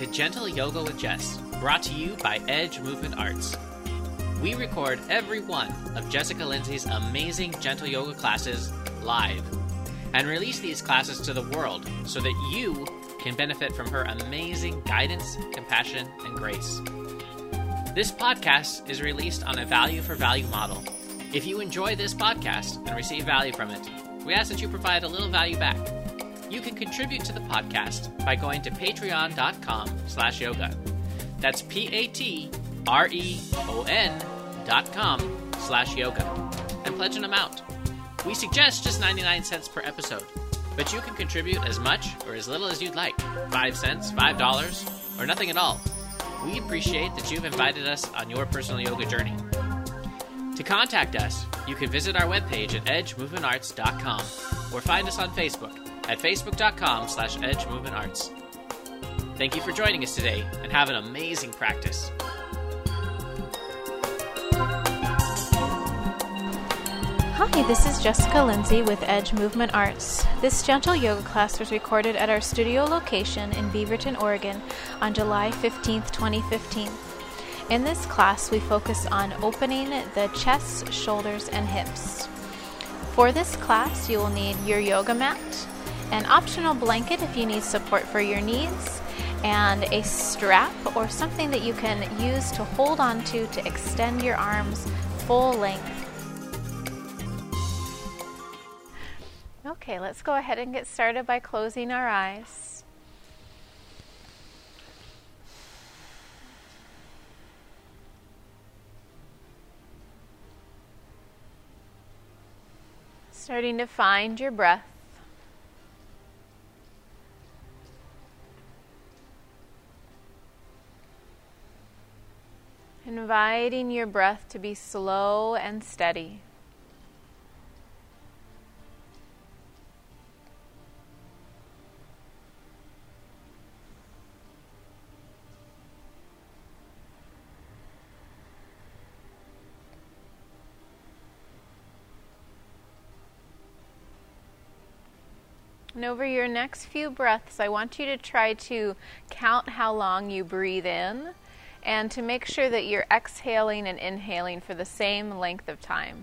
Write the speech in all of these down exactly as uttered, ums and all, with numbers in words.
Gentle Yoga with Jess, brought to you by Edge Movement Arts. We record every one of Jessica Lindsay's amazing gentle yoga classes live and release these classes to the world so that you can benefit from her amazing guidance, compassion, and grace. This podcast is released on a value for value model. If you enjoy this podcast and receive value from it, we ask that you provide a little value back. You can contribute to the podcast by going to patreon.com slash yoga. That's P-A-T-R-E-O-N dot com slash yoga. And pledge an amount. We suggest just ninety-nine cents per episode, but you can contribute as much or as little as you'd like. Five cents, five dollars, or nothing at all. We appreciate that you've invited us on your personal yoga journey. To contact us, you can visit our webpage at edge movement arts dot com or find us on Facebook at facebook.com slash edgemovementarts. Thank you for joining us today, and have an amazing practice. Hi, this is Jessica Lindsay with Edge Movement Arts. This gentle yoga class was recorded at our studio location in Beaverton, Oregon on July fifteenth, twenty fifteen. In this class, we focus on opening the chest, shoulders, and hips. For this class, you will need your yoga mat, an optional blanket if you need support for your knees, and a strap or something that you can use to hold on to to extend your arms full length. Okay, let's go ahead and get started by closing our eyes. Starting to find your breath. Inviting your breath to be slow and steady. And over your next few breaths, I want you to try to count how long you breathe in and to make sure that you're exhaling and inhaling for the same length of time.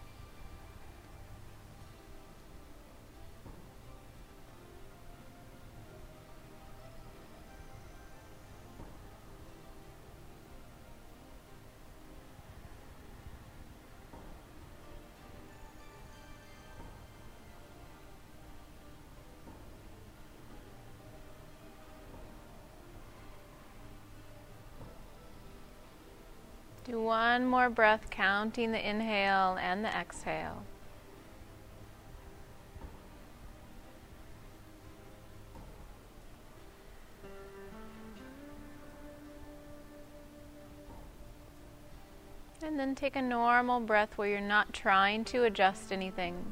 Do one more breath, counting the inhale and the exhale. And then take a normal breath where you're not trying to adjust anything.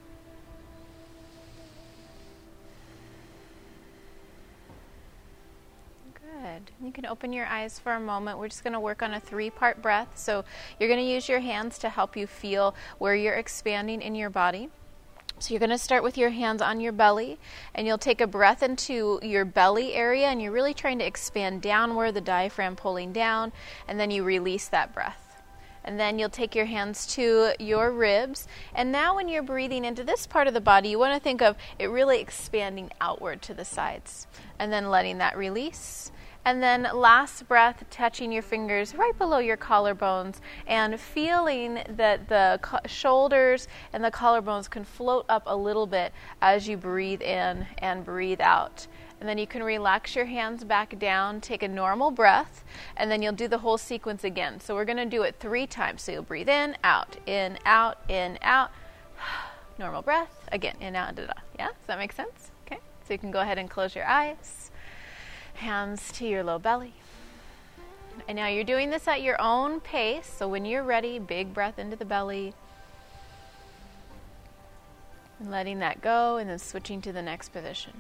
Good. You can open your eyes for a moment. We're just going to work on a three-part breath. So you're going to use your hands to help you feel where you're expanding in your body. So you're going to start with your hands on your belly, and you'll take a breath into your belly area, and you're really trying to expand downward, the diaphragm pulling down, and then you release that breath. And then you'll take your hands to your ribs. And now when you're breathing into this part of the body, you want to think of it really expanding outward to the sides. And then letting that release. And then last breath, touching your fingers right below your collarbones and feeling that the co- shoulders and the collarbones can float up a little bit as you breathe in and breathe out. And then you can relax your hands back down, take a normal breath, and then you'll do the whole sequence again. So we're going to do it three times. So you'll breathe in, out, in, out, in, out. Normal breath. Again, in, out, da, da. Yeah? Does that make sense? Okay. So you can go ahead and close your eyes. Hands to your low belly. And now you're doing this at your own pace. So when you're ready, big breath into the belly. And letting that go, and then switching to the next position.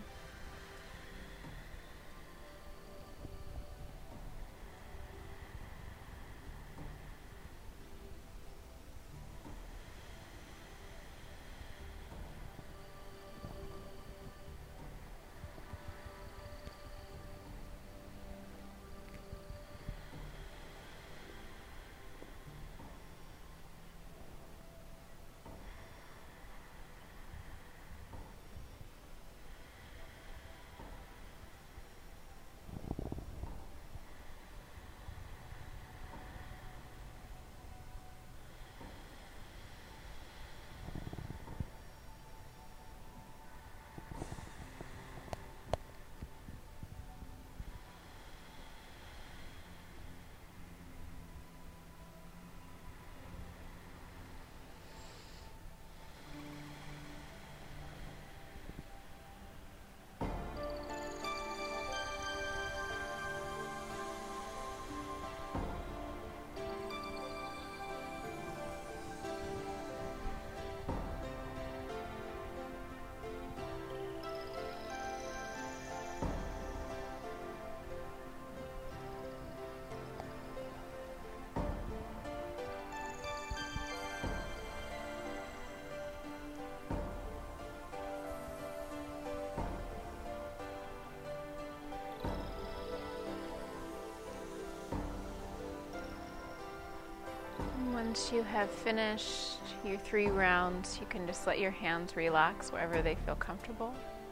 once you have finished your three rounds, you can just let your hands relax wherever they feel comfortable.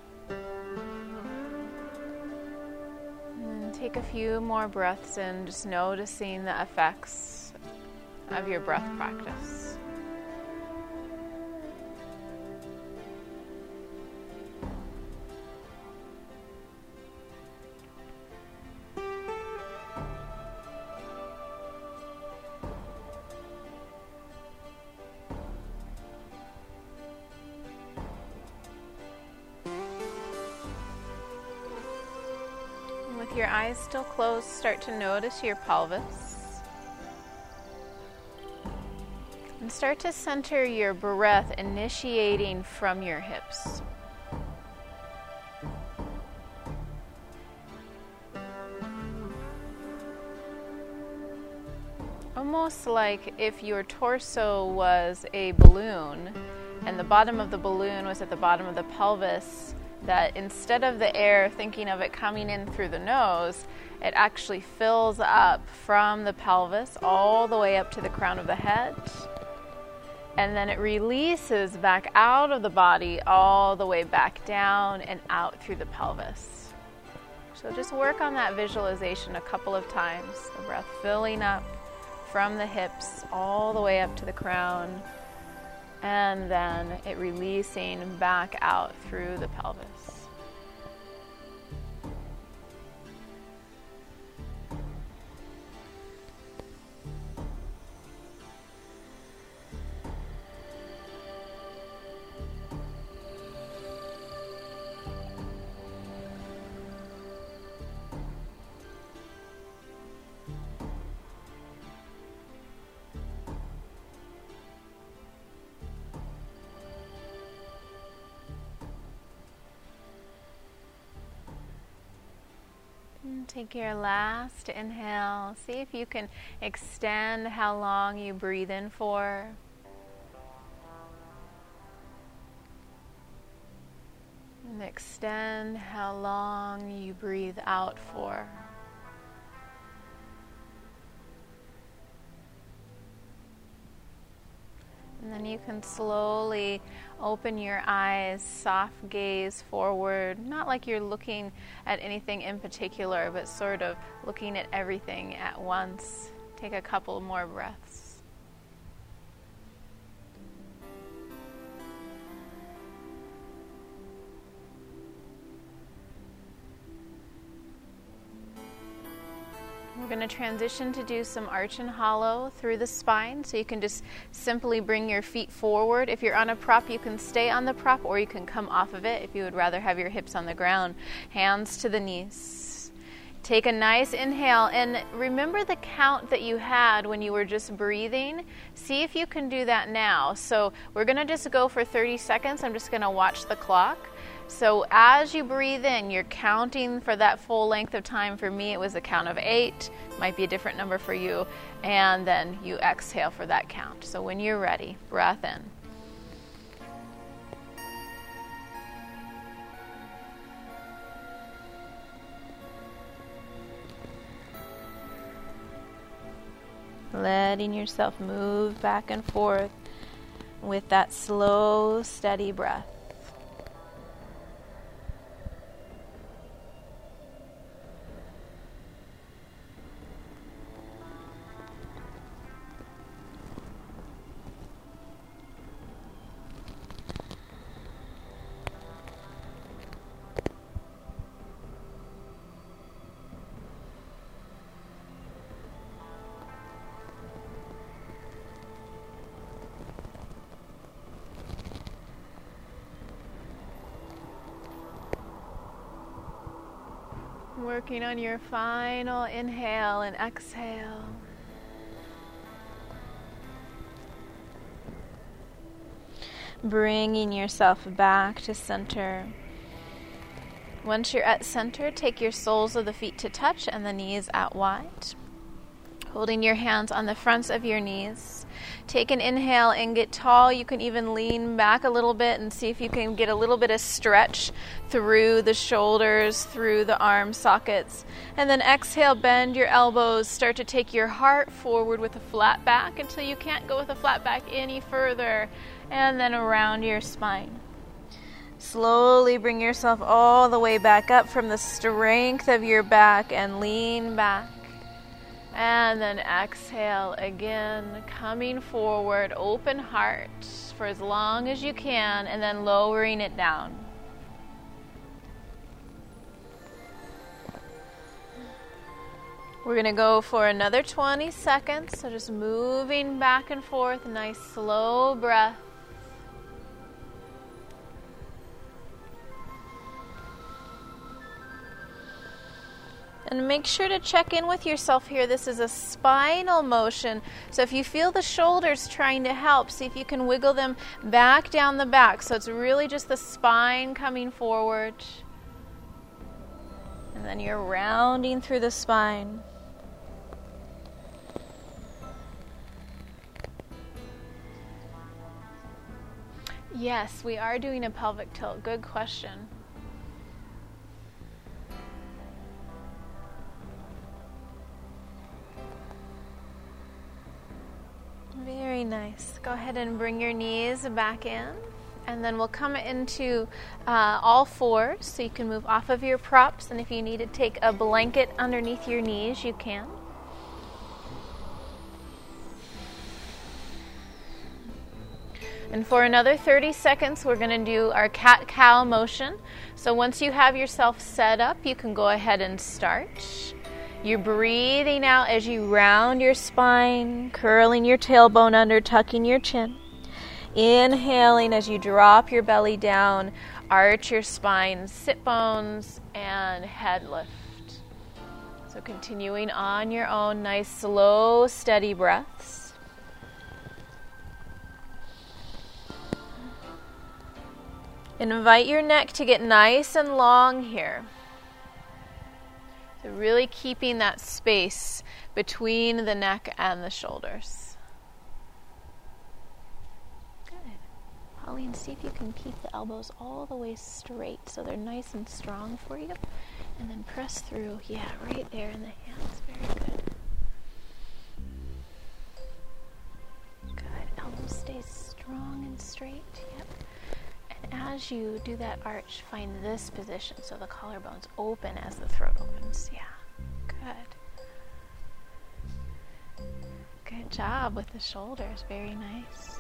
And take a few more breaths in, just noticing the effects of your breath practice. With your eyes still closed, start to notice your pelvis. And start to center your breath initiating from your hips. Almost like if your torso was a balloon and the bottom of the balloon was at the bottom of the pelvis, that instead of the air, thinking of it coming in through the nose, it actually fills up from the pelvis all the way up to the crown of the head. And then it releases back out of the body all the way back down and out through the pelvis. So just work on that visualization a couple of times. The breath filling up from the hips all the way up to the crown, and then it releasing back out through the pelvis. Take your last inhale. See if you can extend how long you breathe in for. And extend how long you breathe out for. And then you can slowly open your eyes, soft gaze forward, not like you're looking at anything in particular, but sort of looking at everything at once. Take a couple more breaths. We're going to transition to do some arch and hollow through the spine. So you can just simply bring your feet forward. If you're on a prop, you can stay on the prop or you can come off of it if you would rather have your hips on the ground. Hands to the knees. Take a nice inhale and remember the count that you had when you were just breathing. See if you can do that now. So we're going to just go for thirty seconds. I'm just going to watch the clock. So as you breathe in, you're counting for that full length of time. For me, it was a count of eight. Might be a different number for you. And then you exhale for that count. So when you're ready, breath in. Letting yourself move back and forth with that slow, steady breath. Working on your final inhale and exhale. Bringing yourself back to center. Once you're at center, take your soles of the feet to touch and the knees out wide. Holding your hands on the fronts of your knees. Take an inhale and get tall. You can even lean back a little bit and see if you can get a little bit of stretch through the shoulders, through the arm sockets. And then exhale, bend your elbows. Start to take your heart forward with a flat back until you can't go with a flat back any further. And then around your spine. Slowly bring yourself all the way back up from the strength of your back and lean back. And then exhale again, coming forward, open heart for as long as you can, and then lowering it down. We're going to go for another twenty seconds, so just moving back and forth, nice slow breath. And make sure to check in with yourself here. This is a spinal motion. So if you feel the shoulders trying to help, see if you can wiggle them back down the back. So it's really just the spine coming forward. And then you're rounding through the spine. Yes, we are doing a pelvic tilt. Good question. Very nice. Go ahead and bring your knees back in, and then we'll come into uh, all fours, so you can move off of your props, and if you need to take a blanket underneath your knees, you can. And for another thirty seconds, we're going to do our cat-cow motion. So once you have yourself set up, you can go ahead and start. You're breathing out as you round your spine, curling your tailbone under, tucking your chin. Inhaling as you drop your belly down, arch your spine, sit bones, and head lift. So continuing on your own, nice, slow, steady breaths. Invite your neck to get nice and long here. So really keeping that space between the neck and the shoulders. Good. Pauline, see if you can keep the elbows all the way straight so they're nice and strong for you. And then press through. Yeah, right there in the hands. Very good. Good. Elbows stay strong and straight. Yep. As you do that arch, find this position so the collarbones open as the throat opens. Yeah, good. Good job with the shoulders. Very nice.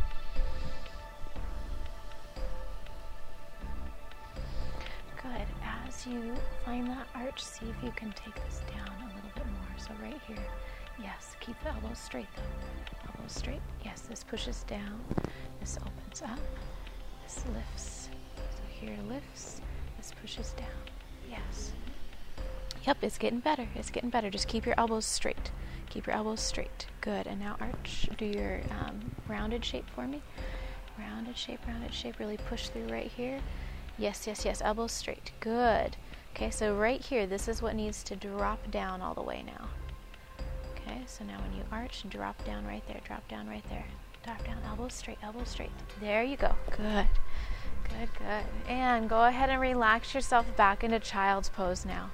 Good. As you find that arch, see if you can take this down a little bit more. So right here, yes, keep the elbows straight though. Elbows straight. Yes, this pushes down. This opens up. This lifts. So here lifts. This pushes down. Yes. Yep, it's getting better. It's getting better. Just keep your elbows straight. Keep your elbows straight. Good. And now arch. Do your um, rounded shape for me. Rounded shape, rounded shape. Really push through right here. Yes, yes, yes. Elbows straight. Good. Okay, so right here, this is what needs to drop down all the way now. Okay, so now when you arch, drop down right there. Drop down right there. Drop down, elbows straight, elbows straight. There you go. Good. Good, good. And go ahead and relax yourself back into child's pose now.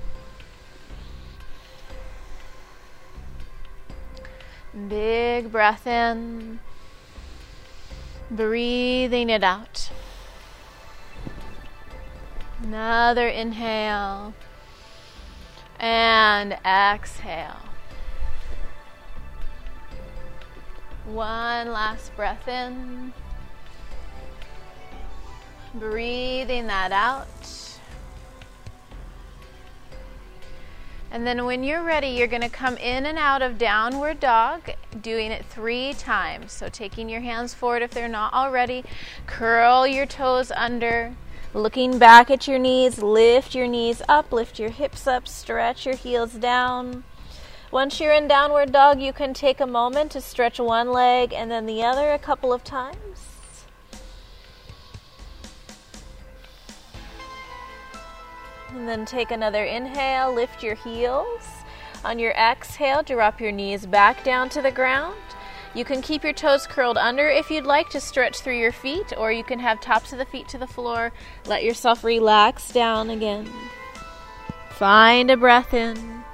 Big breath in. Breathing it out. Another inhale. And exhale. One last breath in. Breathing that out. And then when you're ready, you're going to come in and out of downward dog, doing it three times. So taking your hands forward if they're not already. Curl your toes under. Looking back at your knees, lift your knees up, lift your hips up, stretch your heels down. Once you're in downward dog, you can take a moment to stretch one leg and then the other a couple of times. And then take another inhale, lift your heels, On your exhale, drop your knees back down to the ground. You can keep your toes curled under if you'd like to stretch through your feet, or you can have tops of the feet to the floor. Let yourself relax down again. Find a breath in.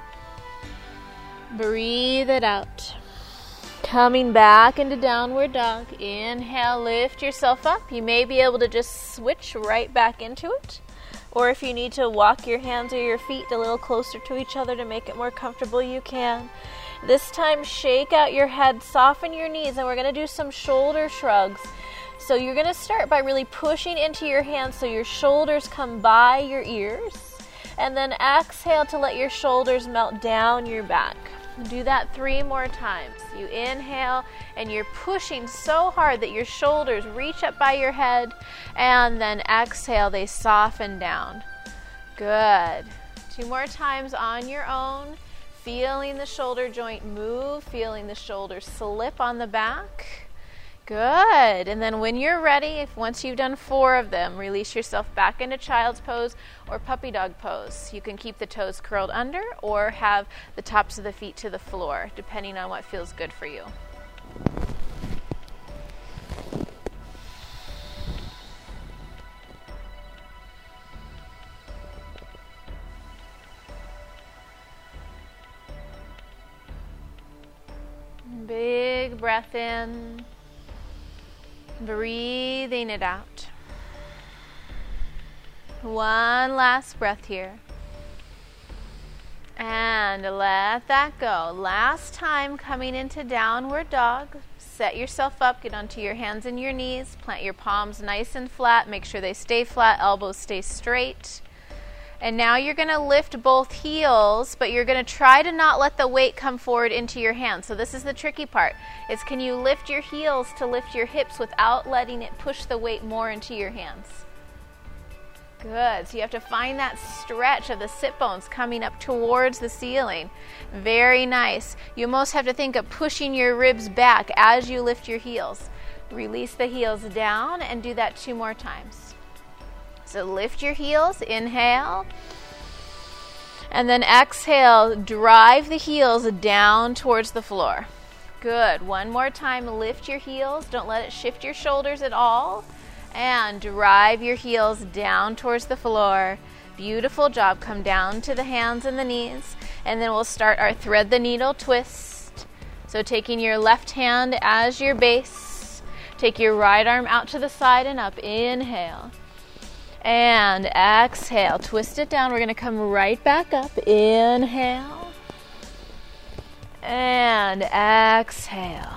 Breathe it out. Coming back into downward dog. Inhale, lift yourself up. You may be able to just switch right back into it. Or if you need to walk your hands or your feet a little closer to each other to make it more comfortable, you can. This time, shake out your head, soften your knees, and we're going to do some shoulder shrugs. So you're going to start by really pushing into your hands so your shoulders come by your ears. And then exhale to let your shoulders melt down your back. Do that three more times. You inhale, and you're pushing so hard that your shoulders reach up by your head. And then exhale, they soften down. Good. Two more times on your own. Feeling the shoulder joint move, feeling the shoulder slip on the back. Good. And then when you're ready, if once you've done four of them, release yourself back into child's pose or puppy dog pose. You can keep the toes curled under or have the tops of the feet to the floor, depending on what feels good for you. Big breath in, breathing it out. One last breath here. And let that go. Last time coming into downward dog. Set yourself up, get onto your hands and your knees, plant your palms nice and flat, make sure they stay flat, elbows stay straight. And now you're going to lift both heels, but you're going to try to not let the weight come forward into your hands. So this is the tricky part. It's can you lift your heels to lift your hips without letting it push the weight more into your hands? Good. So you have to find that stretch of the sit bones coming up towards the ceiling. Very nice. You almost have to think of pushing your ribs back as you lift your heels. Release the heels down and do that two more times. So lift your heels, inhale, and then exhale, drive the heels down towards the floor. Good. One more time, lift your heels, don't let it shift your shoulders at all, and drive your heels down towards the floor. Beautiful job. Come down to the hands and the knees, and then we'll start our thread the needle twist. So taking your left hand as your base, take your right arm out to the side and up, inhale. And exhale, twist it down. We're going to come right back up. Inhale. And exhale.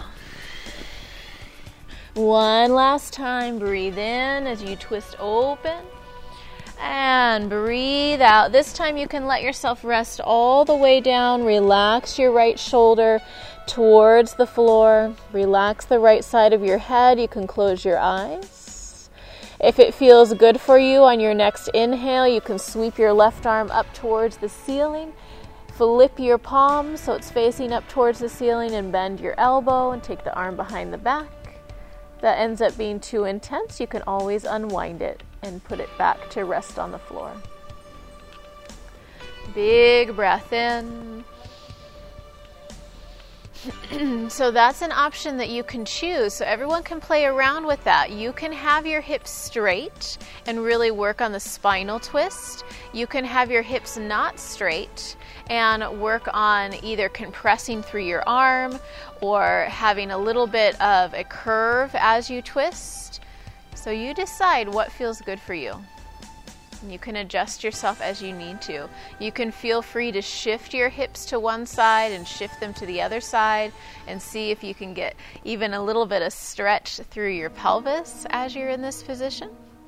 One last time. Breathe in as you twist open. And breathe out. This time you can let yourself rest all the way down. Relax your right shoulder towards the floor. Relax the right side of your head. You can close your eyes. If it feels good for you on your next inhale, you can sweep your left arm up towards the ceiling. Flip your palm so it's facing up towards the ceiling and bend your elbow and take the arm behind the back. If that ends up being too intense, you can always unwind it and put it back to rest on the floor. Big breath in. So that's an option that you can choose. So everyone can play around with that. You can have your hips straight and really work on the spinal twist. You can have your hips not straight and work on either compressing through your arm or having a little bit of a curve as you twist. So you decide what feels good for you. You can adjust yourself as you need to. You can feel free to shift your hips to one side and shift them to the other side and see if you can get even a little bit of stretch through your pelvis as you're in this position.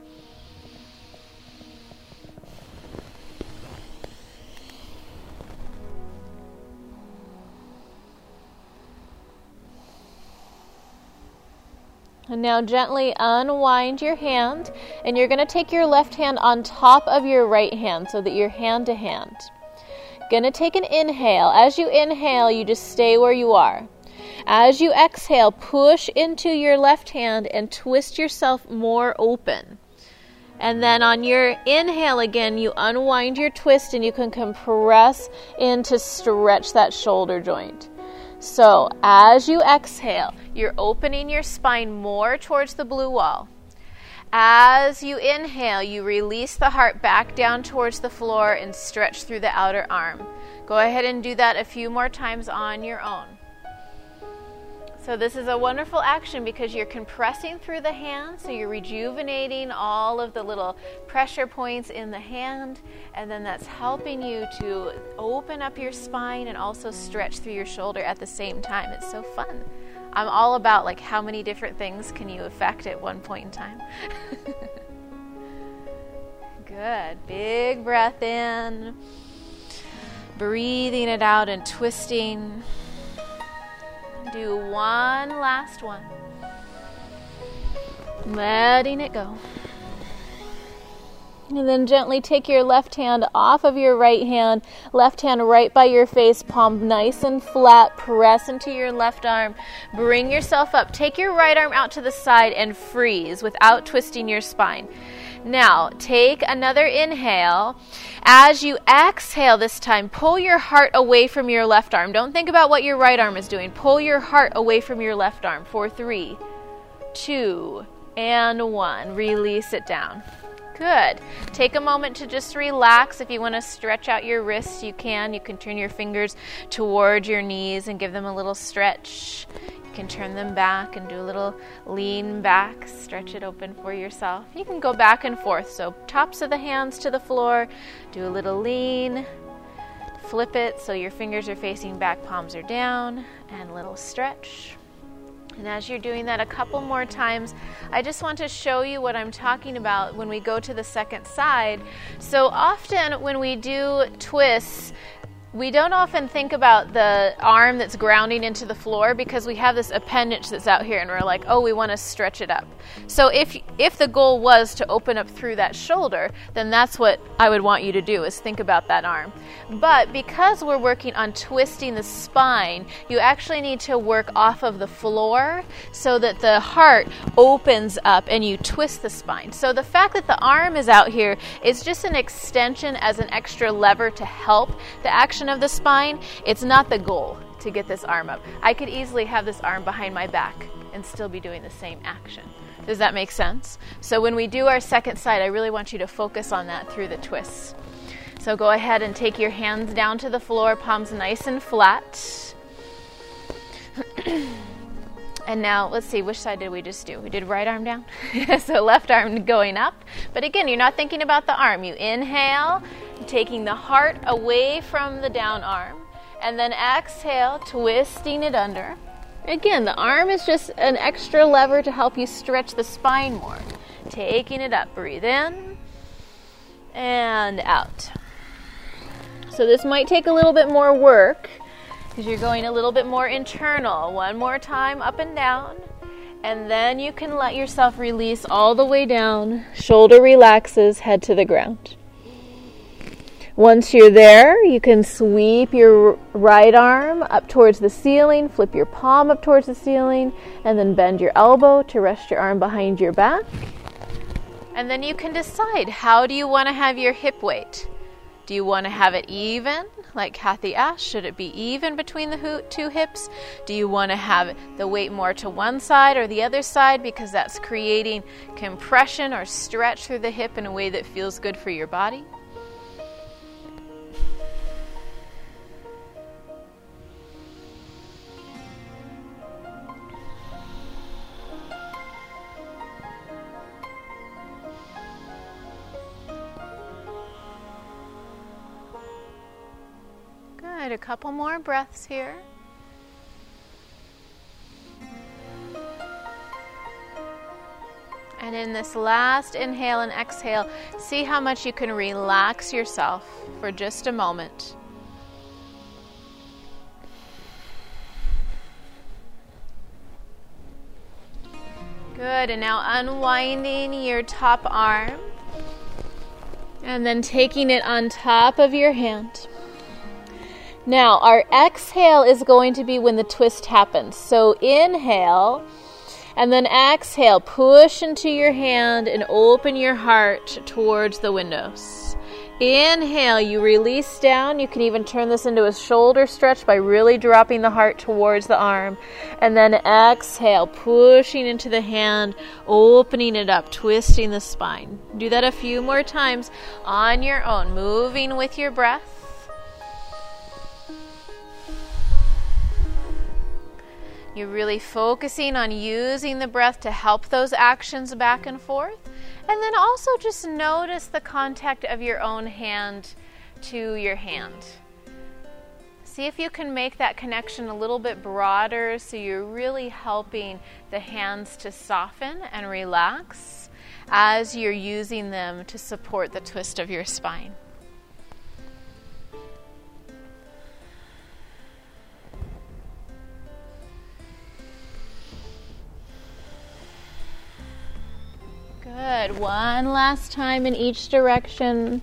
And now gently unwind your hand, and you're going to take your left hand on top of your right hand so that you're hand to hand. Going to take an inhale. As you inhale, you just stay where you are. As you exhale, push into your left hand and twist yourself more open. And then on your inhale again, you unwind your twist and you can compress in to stretch that shoulder joint. So as you exhale, you're opening your spine more towards the blue wall. As you inhale, you release the heart back down towards the floor and stretch through the outer arm. Go ahead and do that a few more times on your own. So this is a wonderful action because you're compressing through the hand, so you're rejuvenating all of the little pressure points in the hand, and then that's helping you to open up your spine and also stretch through your shoulder at the same time. It's so fun. I'm all about like how many different things can you affect at one point in time. Good. Big breath in. Breathing it out and twisting. Do one last one. Letting it go. And then gently take your left hand off of your right hand. Left hand right by your face, palm nice and flat. Press into your left arm. Bring yourself up. Take your right arm out to the side and freeze without twisting your spine. Now, take another inhale. As you exhale this time, pull your heart away from your left arm. Don't think about what your right arm is doing. Pull your heart away from your left arm for three, two, and one. Release it down. Good. Take a moment to just relax. If you want to stretch out your wrists, you can. You can turn your fingers toward your knees and give them a little stretch. You can turn them back and do a little lean back. Stretch it open for yourself. You can go back and forth. So tops of the hands to the floor. Do a little lean. Flip it so your fingers are facing back, palms are down. And a little stretch. And as you're doing that a couple more times, I just want to show you what I'm talking about when we go to the second side. So often when we do twists, we don't often think about the arm that's grounding into the floor because we have this appendage that's out here and we're like, oh, we want to stretch it up. So if if the goal was to open up through that shoulder, then that's what I would want you to do, is think about that arm. But because we're working on twisting the spine, you actually need to work off of the floor so that the heart opens up and you twist the spine. So the fact that the arm is out here is just an extension as an extra lever to help the action of the spine. It's not the goal to get this arm up. I could easily have this arm behind my back and still be doing the same action. Does that make sense? So when we do our second side, I really want you to focus on that through the twists. So go ahead and take your hands down to the floor, palms nice and flat. And now, let's see, which side did we just do? We did right arm down. So left arm going up. But again, you're not thinking about the arm. You inhale, taking the heart away from the down arm. And then exhale, twisting it under. Again, the arm is just an extra lever to help you stretch the spine more. Taking it up. Breathe in and out. So this might take a little bit more work because you're going a little bit more internal. One more time, up and down. And then you can let yourself release all the way down. Shoulder relaxes, head to the ground. Once you're there, you can sweep your right arm up towards the ceiling, flip your palm up towards the ceiling, and then bend your elbow to rest your arm behind your back. And then you can decide, how do you want to have your hip weight? Do you want to have it even, like Kathy asked? Should it be even between the two hips? Do you want to have the weight more to one side or the other side because that's creating compression or stretch through the hip in a way that feels good for your body? Good, a couple more breaths here. And in this last inhale and exhale, see how much you can relax yourself for just a moment. Good, and now unwinding your top arm and then taking it on top of your hand. Now, our exhale is going to be when the twist happens. So inhale, And then exhale, push into your hand and open your heart towards the windows. Inhale, you release down. You can even turn this into a shoulder stretch by really dropping the heart towards the arm. And then exhale, pushing into the hand, opening it up, twisting the spine. Do that a few more times on your own, moving with your breath. You're really focusing on using the breath to help those actions back and forth. And then also just notice the contact of your own hand to your hand. See if you can make that connection a little bit broader so you're really helping the hands to soften and relax as you're using them to support the twist of your spine. Good. One last time in each direction.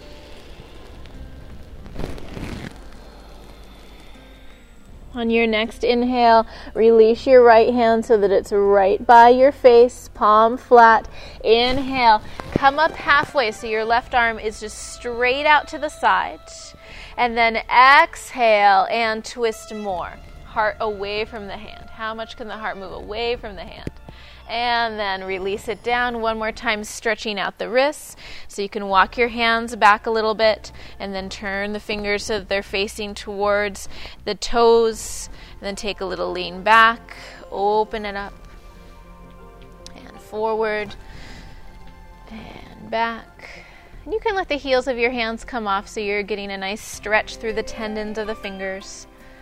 On your next inhale, release your right hand so that it's right by your face, palm flat. Inhale, come up halfway so your left arm is just straight out to the side. And then exhale and twist more. Heart away from the hand. How much can the heart move away from the hand? And then release it down one more time, stretching out the wrists. So you can walk your hands back a little bit and then turn the fingers so that they're facing towards the toes. And then take a little lean back, open it up, and forward, and back. And you can let the heels of your hands come off so you're getting a nice stretch through the tendons of the fingers.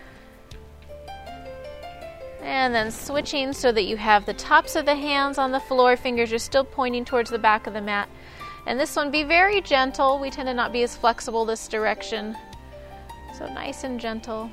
And then switching so that you have the tops of the hands on the floor, fingers are still pointing towards the back of the mat. And this one, be very gentle. We tend to not be as flexible this direction. So nice and gentle.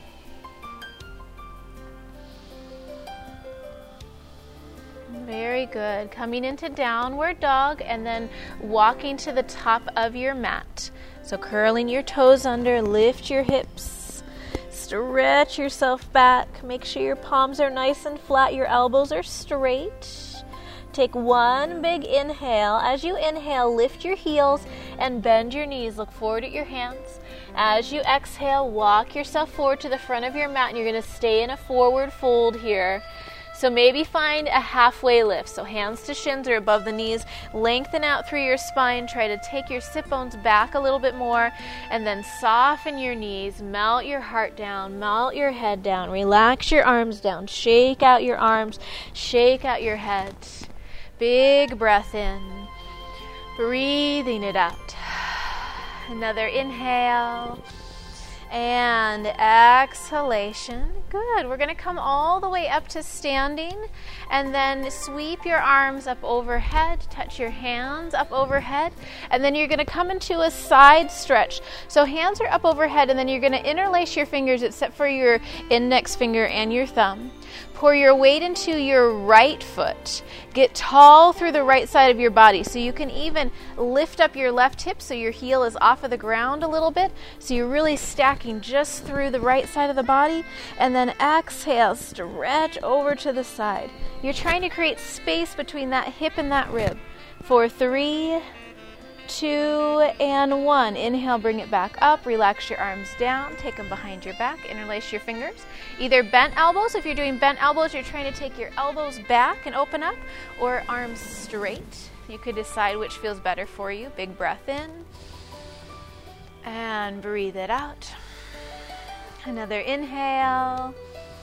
Very good. Coming into downward dog and then walking to the top of your mat. So curling your toes under, lift your hips. Stretch yourself back. Make sure your palms are nice and flat. Your elbows are straight. Take one big inhale. As you inhale, lift your heels and bend your knees. Look forward at your hands. As you exhale, walk yourself forward to the front of your mat. And you're going to stay in a forward fold here. So maybe find a halfway lift. So hands to shins or above the knees. Lengthen out through your spine. Try to take your sit bones back a little bit more. And then soften your knees. Melt your heart down. Melt your head down. Relax your arms down. Shake out your arms. Shake out your head. Big breath in. Breathing it out. Another inhale. And exhalation. Good. We're going to come all the way up to standing and then sweep your arms up overhead. Touch your hands up overhead. And then you're going to come into a side stretch. So hands are up overhead and then you're going to interlace your fingers except for your index finger and your thumb. Pour your weight into your right foot. Get tall through the right side of your body. So you can even lift up your left hip so your heel is off of the ground a little bit. So you're really stacking just through the right side of the body. And then exhale, stretch over to the side. You're trying to create space between that hip and that rib. For three, two, and one. Inhale, bring it back up. Relax your arms down. Take them behind your back. Interlace your fingers. Either bent elbows. If you're doing bent elbows, you're trying to take your elbows back and open up, or arms straight. You could decide which feels better for you. Big breath in. And breathe it out. Another inhale.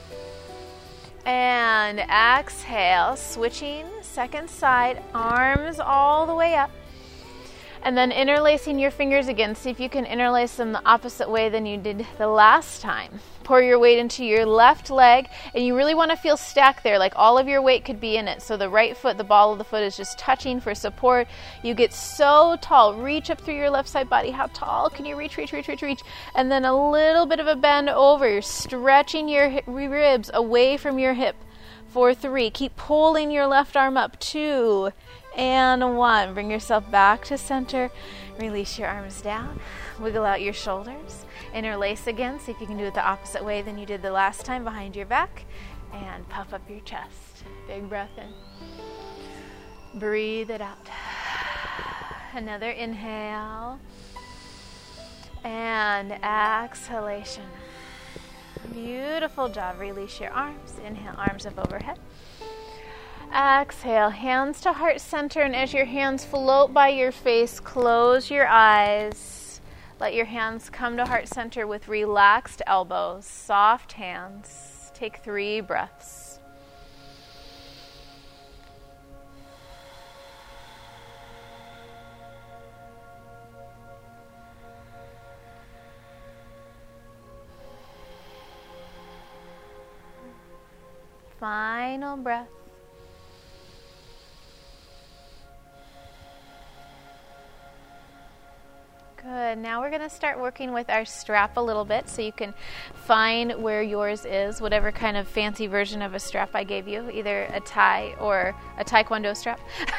And exhale. Switching, second side. Arms all the way up. And then interlacing your fingers again. See if you can interlace them the opposite way than you did the last time. Pour your weight into your left leg, and you really want to feel stacked there, like all of your weight could be in it. So the right foot, the ball of the foot is just touching for support. You get so tall. Reach up through your left side body. How tall can you reach, reach, reach, reach, reach? And then a little bit of a bend over. You're stretching your hip, ribs away from your hip. For three. Keep pulling your left arm up. Two. And one. Bring yourself back to center. Release your arms down. Wiggle out your shoulders. Interlace again. See if you can do it the opposite way than you did the last time behind your back. And puff up your chest. Big breath in. Breathe it out. Another inhale. And exhalation. Beautiful job. Release your arms. Inhale, arms up overhead. Exhale, hands to heart center, and as your hands float by your face, close your eyes. Let your hands come to heart center with relaxed elbows, soft hands. Take three breaths. Final breath. Good. Now we're going to start working with our strap a little bit, so you can find where yours is, whatever kind of fancy version of a strap I gave you, either a tie or a taekwondo strap.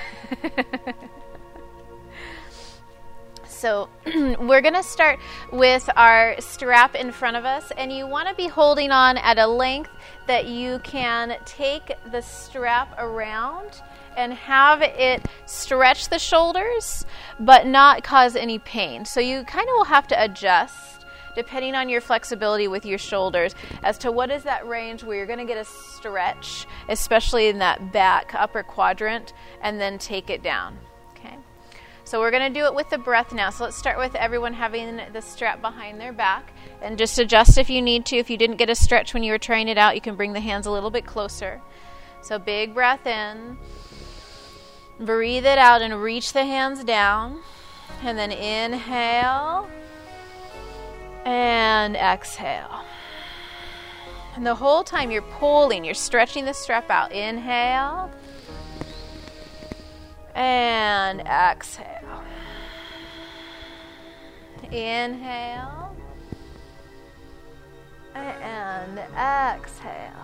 So we're going to start with our strap in front of us, and you want to be holding on at a length that you can take the strap around and have it stretch the shoulders but not cause any pain. So you kind of will have to adjust depending on your flexibility with your shoulders as to what is that range where you're going to get a stretch, especially in that back upper quadrant, and then take it down. Okay. So we're going to do it with the breath now. So let's start with everyone having the strap behind their back, and just adjust if you need to. If you didn't get a stretch when you were trying it out, you can bring the hands a little bit closer. So big breath in. Breathe it out and reach the hands down. And then inhale and exhale. And the whole time you're pulling, you're stretching the strap out. Inhale and exhale. Inhale and exhale.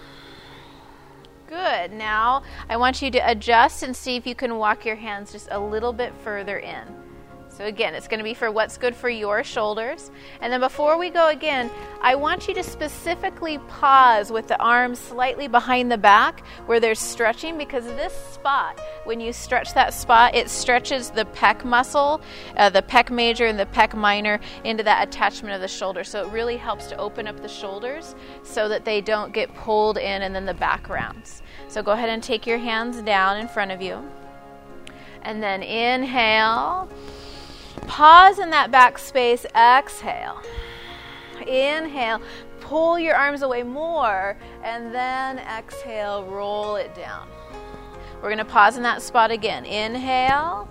Good. Now I want you to adjust and see if you can walk your hands just a little bit further in. So again, it's going to be for what's good for your shoulders. And then before we go again, I want you to specifically pause with the arms slightly behind the back where there's stretching, because this spot, when you stretch that spot, it stretches the pec muscle, uh, the pec major and the pec minor into that attachment of the shoulder. So it really helps to open up the shoulders so that they don't get pulled in and then the back rounds. So go ahead and take your hands down in front of you. And then inhale. Pause in that back space. Exhale. Inhale. Pull your arms away more. And then exhale. Roll it down. We're going to pause in that spot again. Inhale.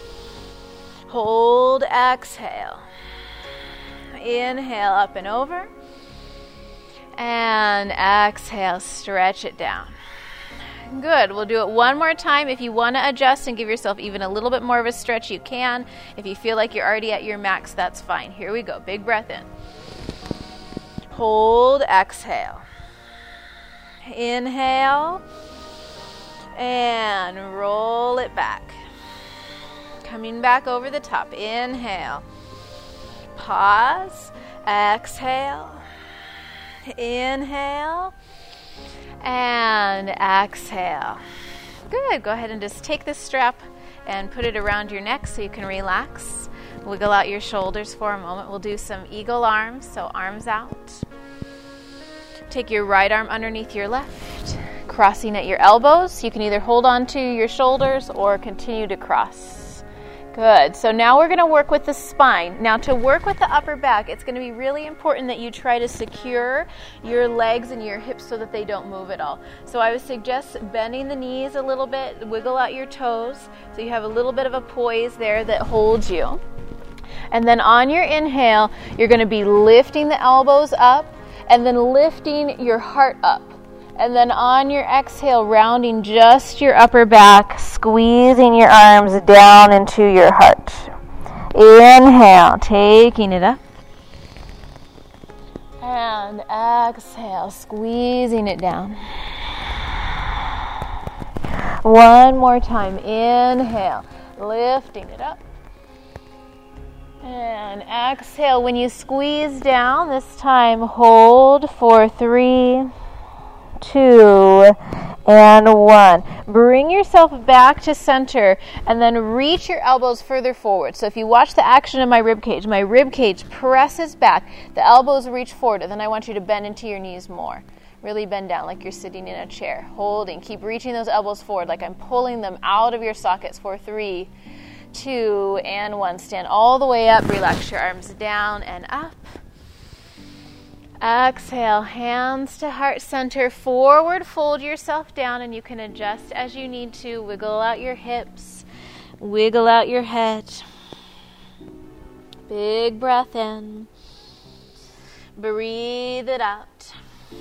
Hold. Exhale. Inhale. Up and over. And exhale. Stretch it down. Good. We'll do it one more time. If you want to adjust and give yourself even a little bit more of a stretch, you can. If you feel like you're already at your max, that's fine. Here we go. Big breath in. Hold. Exhale. Inhale. And roll it back. Coming back over the top. Inhale. Pause. Exhale. Inhale. And exhale. Good. Go ahead and just take this strap and put it around your neck so you can relax. Wiggle out your shoulders for a moment. We'll do some eagle arms, so arms out. Take your right arm underneath your left, crossing at your elbows. You can either hold on to your shoulders or continue to cross. Good. So now we're going to work with the spine. Now to work with the upper back, it's going to be really important that you try to secure your legs and your hips so that they don't move at all. So I would suggest bending the knees a little bit, wiggle out your toes so you have a little bit of a poise there that holds you. And then on your inhale, you're going to be lifting the elbows up and then lifting your heart up. And then on your exhale, rounding just your upper back, squeezing your arms down into your heart. Inhale, taking it up. And exhale, squeezing it down. One more time. Inhale, lifting it up. And exhale. When you squeeze down, this time hold for three, two, and one. Bring yourself back to center and then reach your elbows further forward. So if you watch the action of my rib cage, my rib cage presses back, the elbows reach forward, and then I want you to bend into your knees more. Really bend down like you're sitting in a chair. Holding, keep reaching those elbows forward like I'm pulling them out of your sockets for three, two, and one. Stand all the way up, relax your arms down and up. Exhale, hands to heart center, forward, fold yourself down, and you can adjust as you need to. Wiggle out your hips, wiggle out your head. Big breath in. Breathe it out.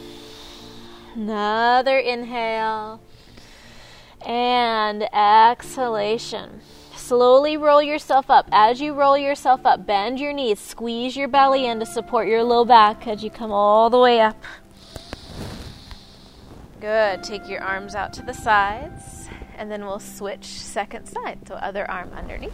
Another inhale. And exhalation. Slowly roll yourself up. As you roll yourself up, bend your knees, squeeze your belly in to support your low back as you come all the way up. Good. Take your arms out to the sides, and then we'll switch second side. So other arm underneath.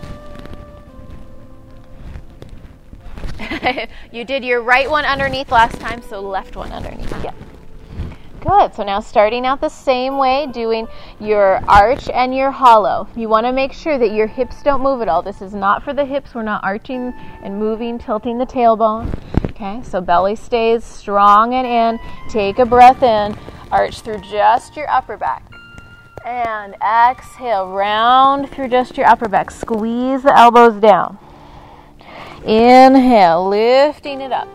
You did your right one underneath last time, so left one underneath. Yeah. Good. So now starting out the same way, doing your arch and your hollow. You want to make sure that your hips don't move at all. This is not for the hips. We're not arching and moving, tilting the tailbone. Okay, so belly stays strong and in. Take a breath in. Arch through just your upper back. And exhale, round through just your upper back. Squeeze the elbows down. Inhale, lifting it up.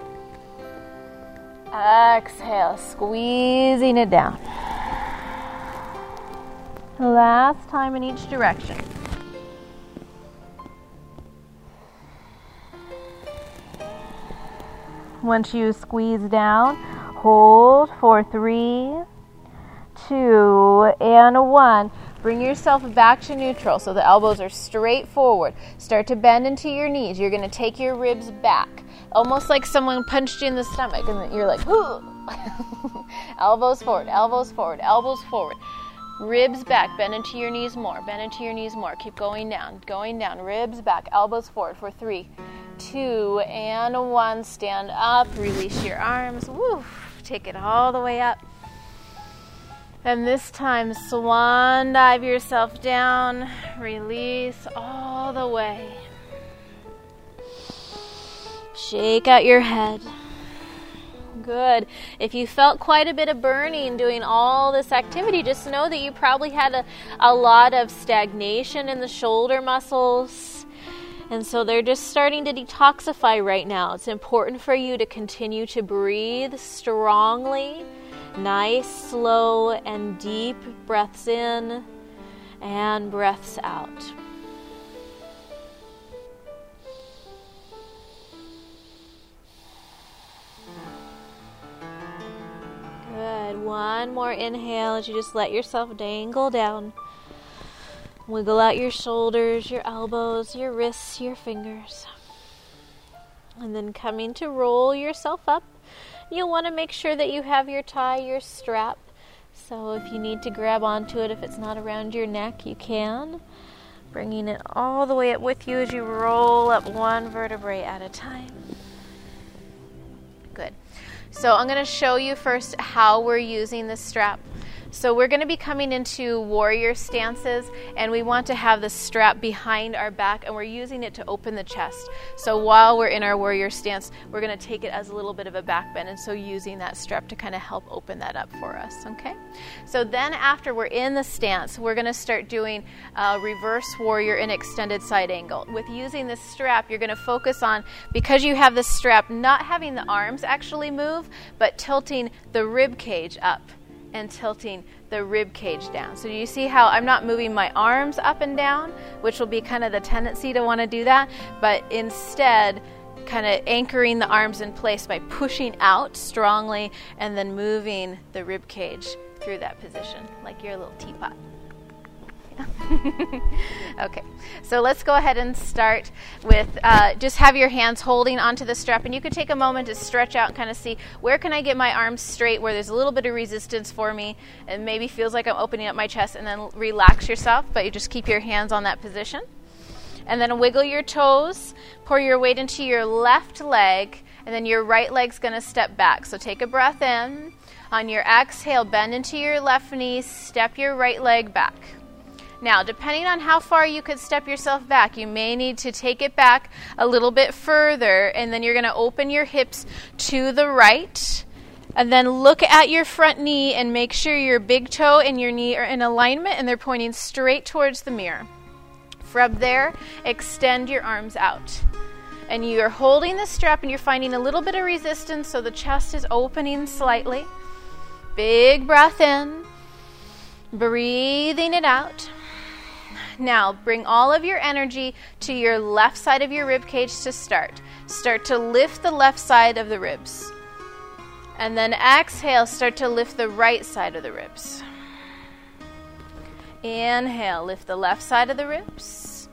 Exhale, squeezing it down. Last time in each direction. Once you squeeze down, hold for three, two, and one. Bring yourself back to neutral so the elbows are straight forward. Start to bend into your knees. You're going to take your ribs back. Almost like someone punched you in the stomach and you're like, ooh. Elbows forward, elbows forward, elbows forward. Ribs back, bend into your knees more, bend into your knees more. Keep going down, going down. Ribs back, elbows forward for three, two, and one. Stand up, release your arms. Woo. Take it all the way up. And this time, swan dive yourself down. Release all the way. Shake out your head. Good. If you felt quite a bit of burning doing all this activity, just know that you probably had a, a lot of stagnation in the shoulder muscles. And so they're just starting to detoxify right now. It's important for you to continue to breathe strongly. Nice, slow, and deep breaths in and breaths out. Good. One more inhale as you just let yourself dangle down. Wiggle out your shoulders, your elbows, your wrists, your fingers. And then coming to roll yourself up. You'll want to make sure that you have your tie, your strap. So if you need to grab onto it, if it's not around your neck, you can. Bringing it all the way up with you as you roll up one vertebrae at a time. Good. So I'm going to show you first how we're using this strap. So we're going to be coming into warrior stances, and we want to have the strap behind our back, and we're using it to open the chest. So while we're in our warrior stance, we're going to take it as a little bit of a back bend, and so using that strap to kind of help open that up for us, okay? So then after we're in the stance, we're going to start doing uh, reverse warrior in extended side angle. With using this strap, you're going to focus on, because you have this strap, not having the arms actually move, but tilting the rib cage up and tilting the rib cage down. So do you see how I'm not moving my arms up and down, which will be kind of the tendency to want to do that, but instead kind of anchoring the arms in place by pushing out strongly and then moving the rib cage through that position, like your little teapot. Okay, so let's go ahead and start with uh, just have your hands holding onto the strap, and you could take a moment to stretch out and kind of see where can I get my arms straight, where there's a little bit of resistance for me and maybe feels like I'm opening up my chest, and then relax yourself, but you just keep your hands on that position. And then wiggle your toes, pour your weight into your left leg, and then your right leg's going to step back. So take a breath in, On your exhale, bend into your left knee, step your right leg back. Now, depending on how far you could step yourself back, you may need to take it back a little bit further, and then you're going to open your hips to the right, and then look at your front knee and make sure your big toe and your knee are in alignment and they're pointing straight towards the mirror. From there, extend your arms out. And you're holding the strap and you're finding a little bit of resistance, so the chest is opening slightly. Big breath in, breathing it out. Now, bring all of your energy to your left side of your rib cage to start. Start to lift the left side of the ribs. And then exhale, start to lift the right side of the ribs. Inhale, lift the left side of the ribs.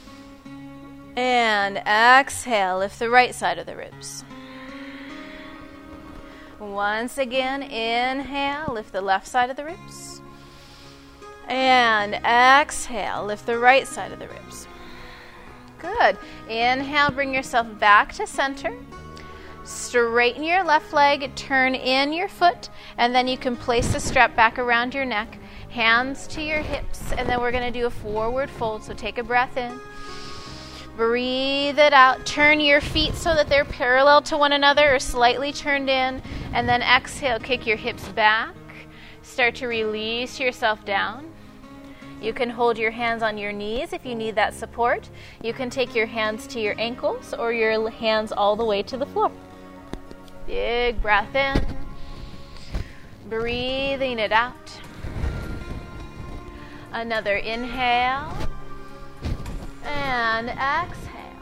And exhale, lift the right side of the ribs. Once again, inhale, lift the left side of the ribs. And exhale, lift the right side of the ribs. Good. Inhale, bring yourself back to center. Straighten your left leg, turn in your foot, and then you can place the strap back around your neck. Hands to your hips, and then we're going to do a forward fold. So take a breath in. Breathe it out. Turn your feet so that they're parallel to one another or slightly turned in, and then exhale, kick your hips back. Start to release yourself down. You can hold your hands on your knees if you need that support. You can take your hands to your ankles or your hands all the way to the floor. Big breath in. Breathing it out. Another inhale. And exhale.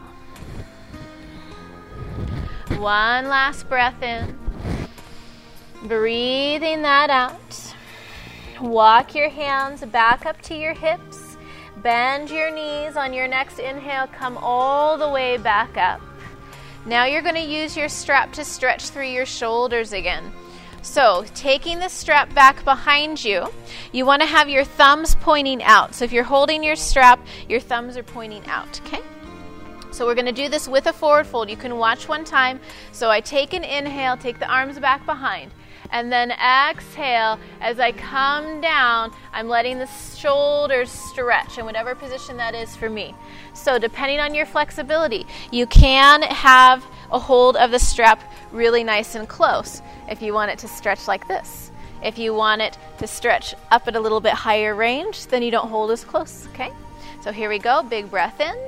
One last breath in. Breathing that out. Walk your hands back up to your hips. Bend your knees on your next inhale. Come all the way back up. Now you're going to use your strap to stretch through your shoulders again. So taking the strap back behind you, you want to have your thumbs pointing out. So if you're holding your strap, your thumbs are pointing out, okay? So we're going to do this with a forward fold. You can watch one time. So I take an inhale, take the arms back behind. And then exhale, as I come down, I'm letting the shoulders stretch in whatever position that is for me. So depending on your flexibility, you can have a hold of the strap really nice and close if you want it to stretch like this. If you want it to stretch up at a little bit higher range, then you don't hold as close, okay? So here we go, big breath in.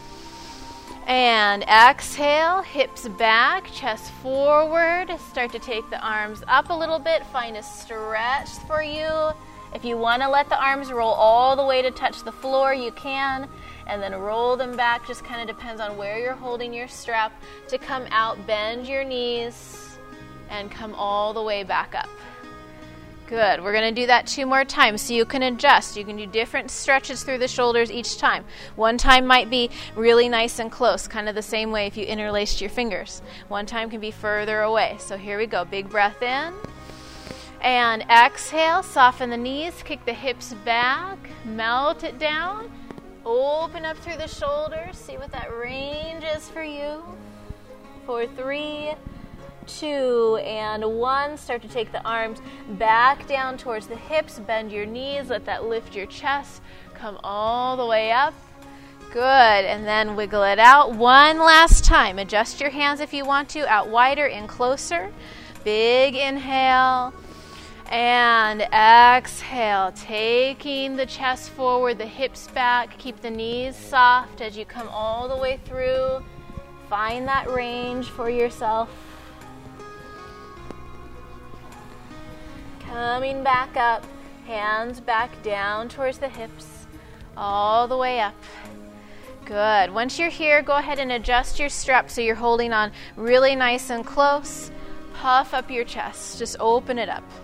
And exhale, hips back, chest forward. Start to take the arms up a little bit. Find a stretch for you. If you want to let the arms roll all the way to touch the floor, you can. And then roll them back. Just kind of depends on where you're holding your strap to come out. Bend your knees and come all the way back up. Good. We're going to do that two more times so you can adjust. You can do different stretches through the shoulders each time. One time might be really nice and close, kind of the same way if you interlaced your fingers. One time can be further away. So here we go. Big breath in. And exhale. Soften the knees. Kick the hips back. Melt it down. Open up through the shoulders. See what that range is for you. For three, two, and one. Start to take the arms back down towards the hips. Bend your knees. Let that lift your chest. Come all the way up. Good. And then wiggle it out. One last time. Adjust your hands if you want to. Out wider, in closer. Big inhale. And exhale. Taking the chest forward, the hips back. Keep the knees soft as you come all the way through. Find that range for yourself. Coming back up, hands back down towards the hips, all the way up. Good. Once you're here, go ahead and adjust your strap so you're holding on really nice and close. Puff up your chest. Just open it up.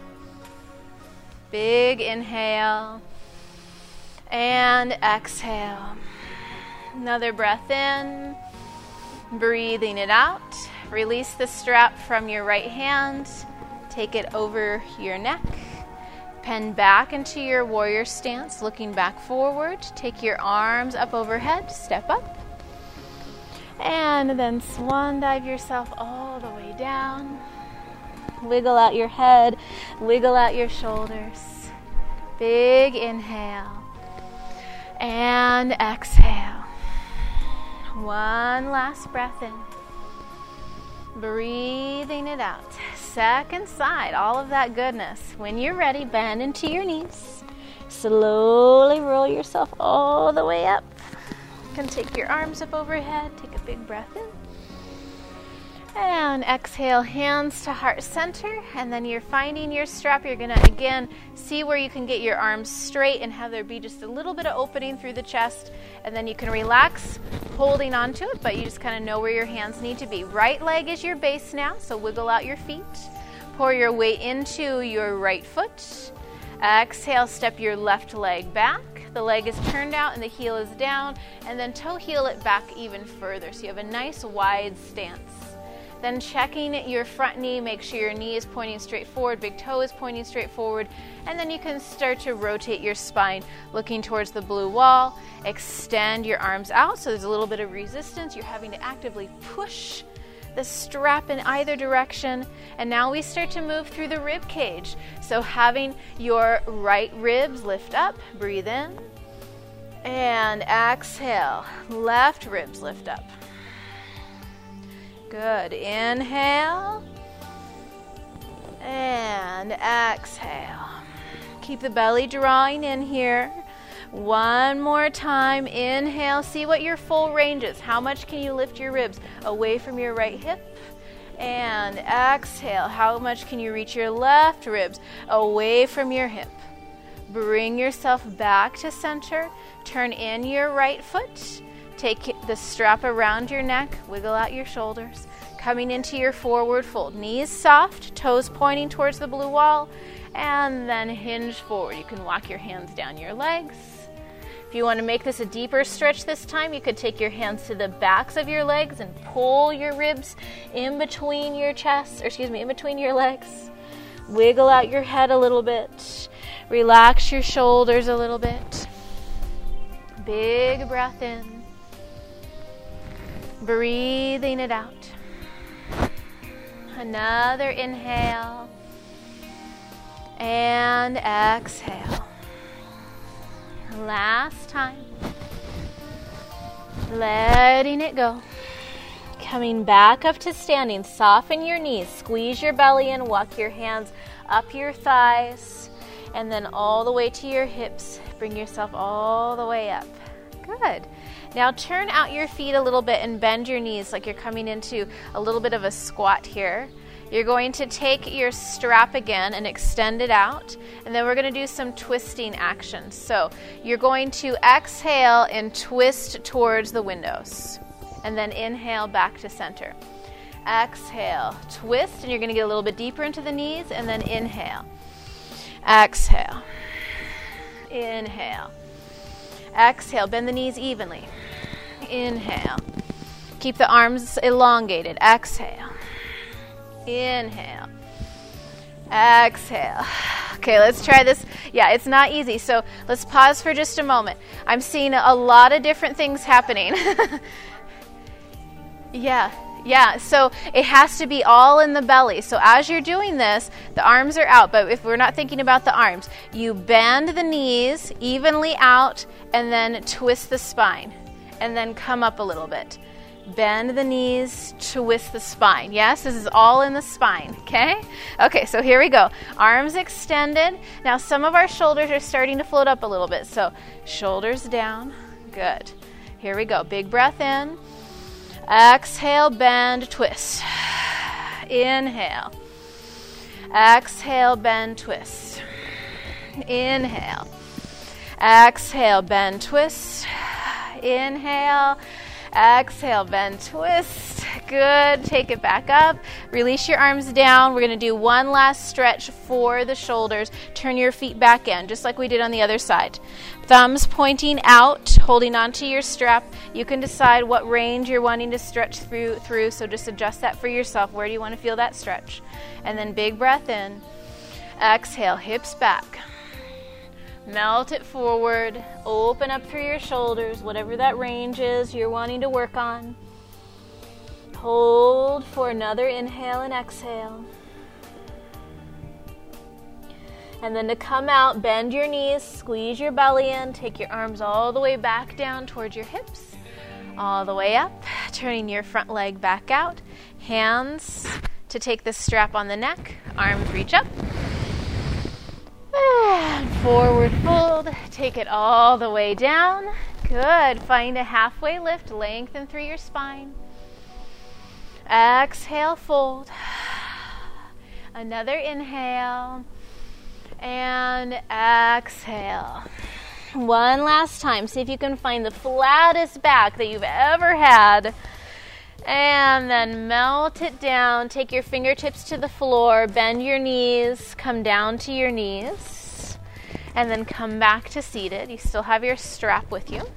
Big inhale. And exhale. Another breath in. Breathing it out. Release the strap from your right hand. Take it over your neck. Pen back into your warrior stance, looking back forward. Take your arms up overhead. Step up. And then swan dive yourself all the way down. Wiggle out your head, wiggle out your shoulders. Big inhale. And exhale. One last breath in. Breathing it out. Second side, all of that goodness. When you're ready, bend into your knees. Slowly roll yourself all the way up. You can take your arms up overhead. Take a big breath in. And exhale, hands to heart center. And then you're finding your strap. You're going to, again, see where you can get your arms straight and have there be just a little bit of opening through the chest. And then you can relax, holding onto it, but you just kind of know where your hands need to be. Right leg is your base now, so wiggle out your feet. Pour your weight into your right foot. Exhale, step your left leg back. The leg is turned out and the heel is down. And then toe heel it back even further, so you have a nice wide stance. Then checking your front knee, make sure your knee is pointing straight forward, big toe is pointing straight forward, and then you can start to rotate your spine, looking towards the blue wall. Extend your arms out, so there's a little bit of resistance. You're having to actively push the strap in either direction. And now we start to move through the rib cage. So having your right ribs lift up, breathe in, and exhale, left ribs lift up. Good. Inhale and exhale. Keep the belly drawing in here. One more time. Inhale. See what your full range is. How much can you lift your ribs away from your right hip? And exhale. How much can you reach your left ribs away from your hip? Bring yourself back to center. Turn in your right foot. Take the strap around your neck, wiggle out your shoulders, coming into your forward fold. Knees soft, toes pointing towards the blue wall, and then hinge forward. You can walk your hands down your legs. If you want to make this a deeper stretch this time, you could take your hands to the backs of your legs and pull your ribs in between your chest, or excuse me, in between your legs. Wiggle out your head a little bit. Relax your shoulders a little bit. Big breath in. Breathing it out. Another inhale. And exhale. Last time. Letting it go. Coming back up to standing. Soften your knees. Squeeze your belly in. Walk your hands up your thighs. And then all the way to your hips. Bring yourself all the way up. Good. Now turn out your feet a little bit and bend your knees like you're coming into a little bit of a squat here. You're going to take your strap again and extend it out, and then we're going to do some twisting actions. So you're going to exhale and twist towards the windows, and then inhale back to center. Exhale, twist, and you're going to get a little bit deeper into the knees, and then inhale. Exhale. Inhale. Exhale, bend the knees evenly. Inhale. Keep the arms elongated. Exhale. Inhale. Exhale. Okay, let's try this. Yeah, it's not easy, so let's pause for just a moment. I'm seeing a lot of different things happening. Yeah. Yeah, so it has to be all in the belly. So as you're doing this, the arms are out. But if we're not thinking about the arms, you bend the knees evenly out and then twist the spine. And then come up a little bit. Bend the knees, twist the spine. Yes, this is all in the spine, okay? Okay, so here we go. Arms extended. Now some of our shoulders are starting to float up a little bit. So shoulders down. Good. Here we go. Big breath in. Exhale, bend, twist. Inhale. Exhale, bend, twist. Inhale. Exhale, bend, twist. Inhale. Exhale, bend, twist. Good. Take it back up. Release your arms down. We're going to do one last stretch for the shoulders. Turn your feet back in, just like we did on the other side. Thumbs pointing out, holding onto your strap. You can decide what range you're wanting to stretch through, through, so just adjust that for yourself. Where do you want to feel that stretch? And then big breath in. Exhale, hips back. Melt it forward. Open up through your shoulders, whatever that range is you're wanting to work on. Hold for another inhale and exhale. And then to come out, bend your knees, squeeze your belly in, take your arms all the way back down towards your hips, all the way up, turning your front leg back out. Hands to take the strap on the neck, arms reach up. And forward fold, take it all the way down. Good, find a halfway lift, lengthen through your spine. Exhale, fold. Another inhale. And exhale. One last time. See if you can find the flattest back that you've ever had. And then melt it down. Take your fingertips to the floor. Bend your knees. Come down to your knees. And then come back to seated. You still have your strap with you.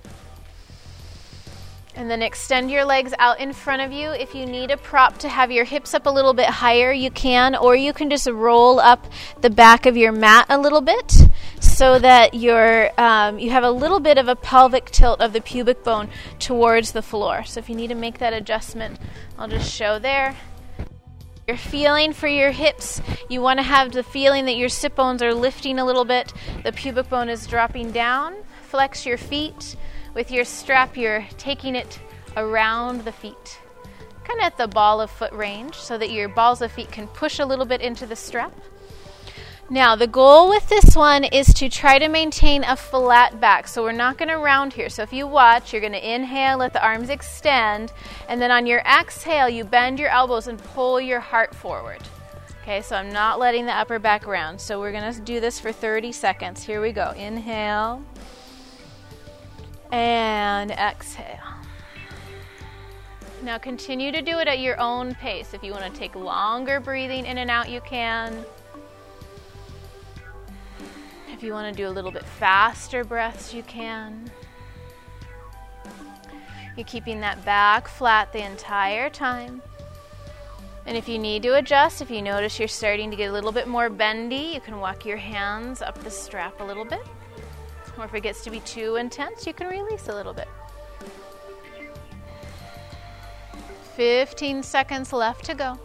And then extend your legs out in front of you. If you need a prop to have your hips up a little bit higher, you can. Or you can just roll up the back of your mat a little bit so that you're, um, you have a little bit of a pelvic tilt of the pubic bone towards the floor. So if you need to make that adjustment, I'll just show there. You're feeling for your hips. You want to have the feeling that your sit bones are lifting a little bit. The pubic bone is dropping down. Flex your feet. With your strap, you're taking it around the feet, kind of at the ball of foot range, so that your balls of feet can push a little bit into the strap. Now, the goal with this one is to try to maintain a flat back, so we're not going to round here. So if you watch, you're going to inhale, let the arms extend, and then on your exhale, you bend your elbows and pull your heart forward. Okay, so I'm not letting the upper back round. So we're going to do this for thirty seconds. Here we go. Inhale. And exhale. Now continue to do it at your own pace. If you want to take longer breathing in and out, you can. If you want to do a little bit faster breaths, you can. You're keeping that back flat the entire time. And if you need to adjust, if you notice you're starting to get a little bit more bendy, you can walk your hands up the strap a little bit. Or if it gets to be too intense, you can release a little bit. fifteen seconds left to go.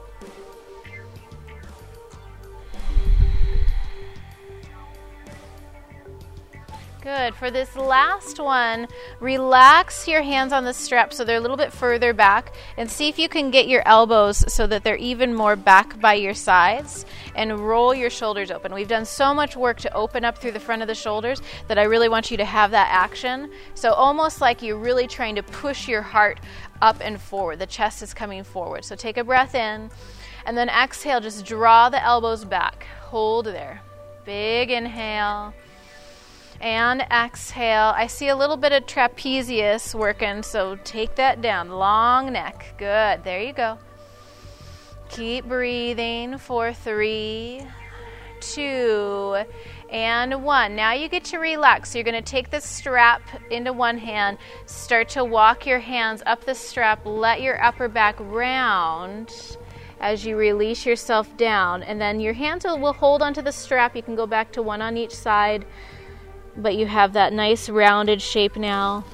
Good. For this last one, relax your hands on the strap so they're a little bit further back, and see if you can get your elbows so that they're even more back by your sides, and roll your shoulders open. We've done so much work to open up through the front of the shoulders that I really want you to have that action. So almost like you're really trying to push your heart up and forward. The chest is coming forward. So take a breath in, and then exhale. Just draw the elbows back. Hold there. Big inhale. And exhale. I see a little bit of trapezius working, so take that down. Long neck. Good. There you go. Keep breathing for three, two, and one. Now you get to relax. So you're going to take the strap into one hand, start to walk your hands up the strap, let your upper back round as you release yourself down, and then your hands will, will hold onto the strap. You can go back to one on each side, but you have that nice rounded shape now.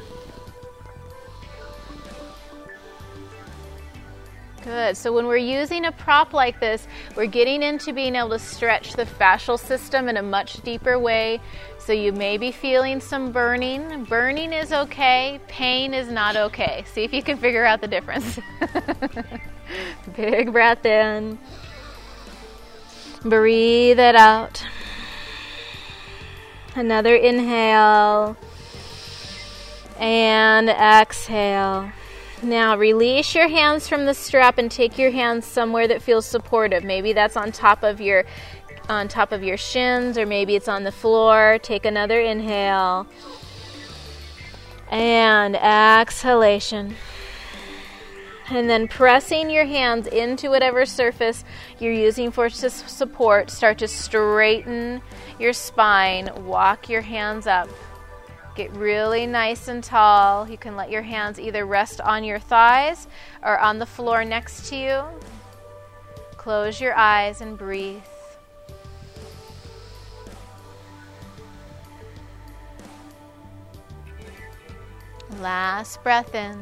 Good. So when we're using a prop like this, we're getting into being able to stretch the fascial system in a much deeper way. So you may be feeling some burning. Burning is okay. Pain is not okay. See if you can figure out the difference. Big breath in. Breathe it out. Another inhale. And exhale. Now release your hands from the strap and take your hands somewhere that feels supportive. Maybe that's on top of your on top of your shins, or maybe it's on the floor. Take another inhale. And exhalation. And then pressing your hands into whatever surface you're using for support. Start to straighten your spine. Walk your hands up. Get really nice and tall. You can let your hands either rest on your thighs or on the floor next to you. Close your eyes and breathe. Last breath in.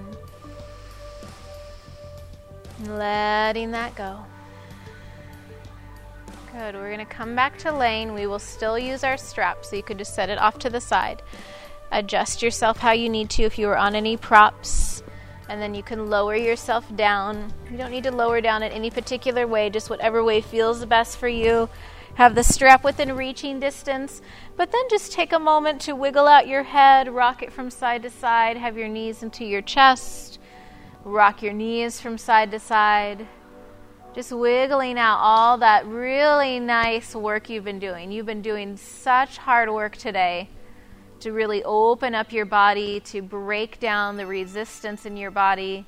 Letting that go. Good. We're going to come back to laying. We will still use our strap, so you could just set it off to the side. Adjust yourself how you need to if you are on any props, and then you can lower yourself down. You don't need to lower down in any particular way, just whatever way feels the best for you. Have the strap within reaching distance, but then just take a moment to wiggle out your head, rock it from side to side, have your knees into your chest, rock your knees from side to side. Just wiggling out all that really nice work you've been doing. You've been doing such hard work today to really open up your body, to break down the resistance in your body.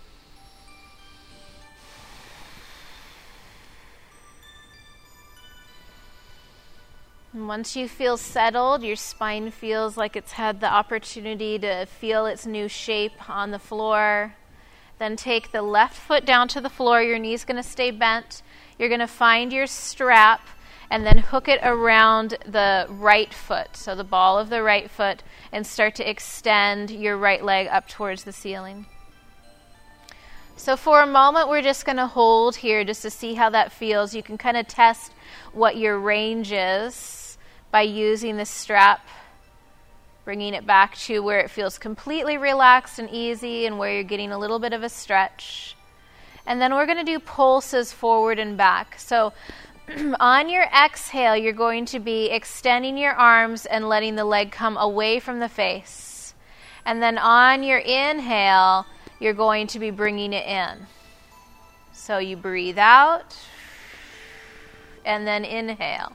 And once you feel settled, your spine feels like it's had the opportunity to feel its new shape on the floor. Then take the left foot down to the floor. Your knee's going to stay bent. You're going to find your strap and then hook it around the right foot, so the ball of the right foot, and start to extend your right leg up towards the ceiling. So for a moment, we're just going to hold here just to see how that feels. You can kind of test what your range is by using the strap, bringing it back to where it feels completely relaxed and easy and where you're getting a little bit of a stretch. And then we're going to do pulses forward and back. So on your exhale, you're going to be extending your arms and letting the leg come away from the face. And then on your inhale, you're going to be bringing it in. So you breathe out and then inhale.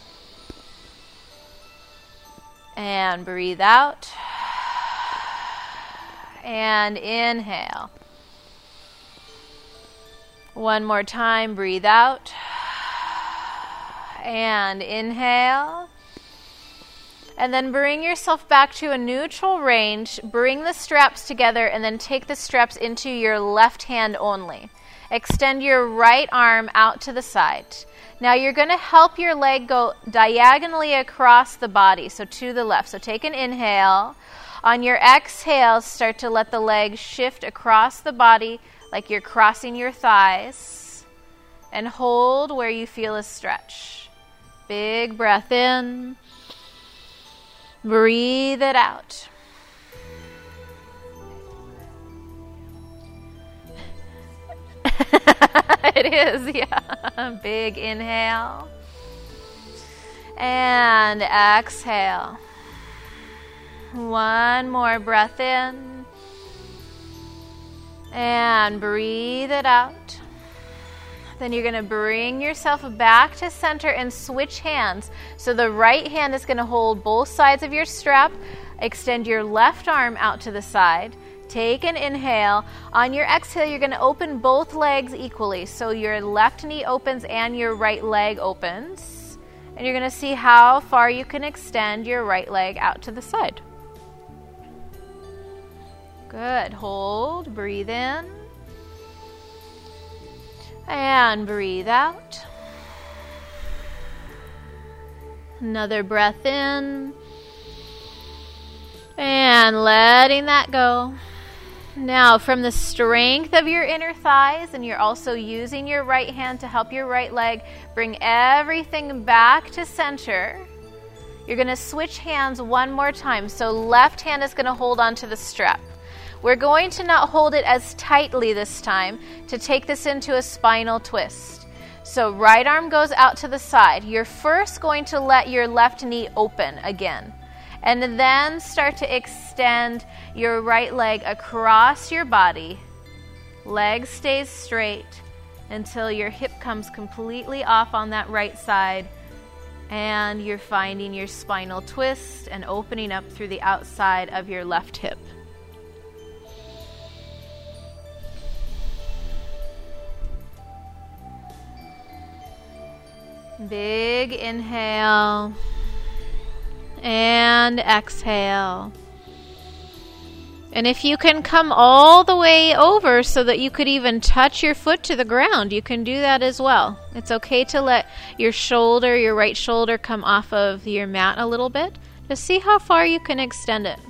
And breathe out. And inhale. One more time, breathe out. And inhale. And then bring yourself back to a neutral range. Bring the straps together and then take the straps into your left hand only. Extend your right arm out to the side. Now you're going to help your leg go diagonally across the body, so to the left. So take an inhale. On your exhale, start to let the leg shift across the body like you're crossing your thighs. And hold where you feel a stretch. Big breath in. Breathe it out. It is, yeah. Big inhale. And exhale. One more breath in. And breathe it out. Then you're going to bring yourself back to center and switch hands. So the right hand is going to hold both sides of your strap. Extend your left arm out to the side. Take an inhale. On your exhale, you're going to open both legs equally. So your left knee opens and your right leg opens. And you're going to see how far you can extend your right leg out to the side. Good. Hold. Breathe in. And breathe out. Another breath in. And letting that go. Now, from the strength of your inner thighs, and you're also using your right hand to help your right leg, bring everything back to center. You're going to switch hands one more time. So left hand is going to hold on to the strap. We're going to not hold it as tightly this time to take this into a spinal twist. So right arm goes out to the side. You're first going to let your left knee open again. And then start to extend your right leg across your body. Leg stays straight until your hip comes completely off on that right side. And you're finding your spinal twist and opening up through the outside of your left hip. Big inhale. And exhale. And if you can come all the way over so that you could even touch your foot to the ground, you can do that as well. It's okay to let your shoulder, your right shoulder, come off of your mat a little bit. Just see how far you can extend it.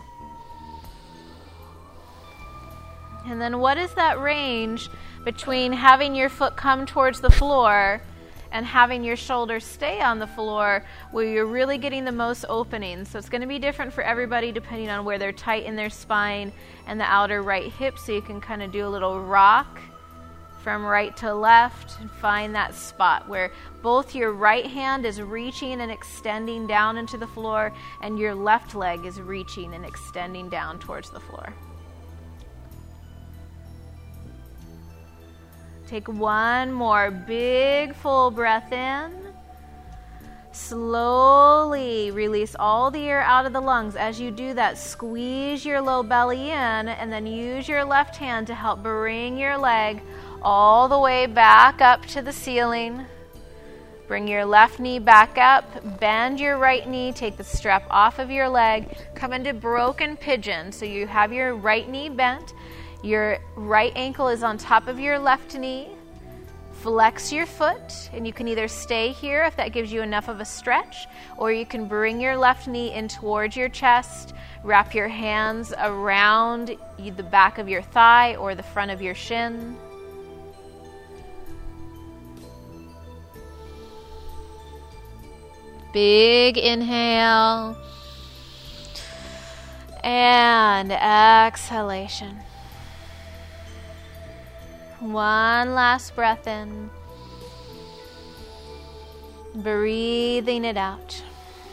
And then what is that range between having your foot come towards the floor and having your shoulders stay on the floor where you're really getting the most opening. So it's going to be different for everybody depending on where they're tight in their spine and the outer right hip. So you can kind of do a little rock from right to left and find that spot where both your right hand is reaching and extending down into the floor and your left leg is reaching and extending down towards the floor. Take one more big full breath in. Slowly release all the air out of the lungs. As you do that, squeeze your low belly in and then use your left hand to help bring your leg all the way back up to the ceiling. Bring your left knee back up, bend your right knee, take the strap off of your leg, come into broken pigeon. So you have your right knee bent, your right ankle is on top of your left knee. Flex your foot, and you can either stay here if that gives you enough of a stretch, or you can bring your left knee in towards your chest, wrap your hands around the back of your thigh or the front of your shin. Big inhale and exhalation. One last breath in, breathing it out.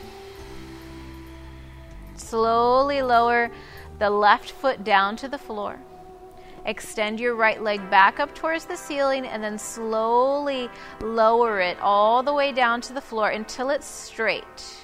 Slowly lower the left foot down to the floor. Extend your right leg back up towards the ceiling and then slowly lower it all the way down to the floor until it's straight.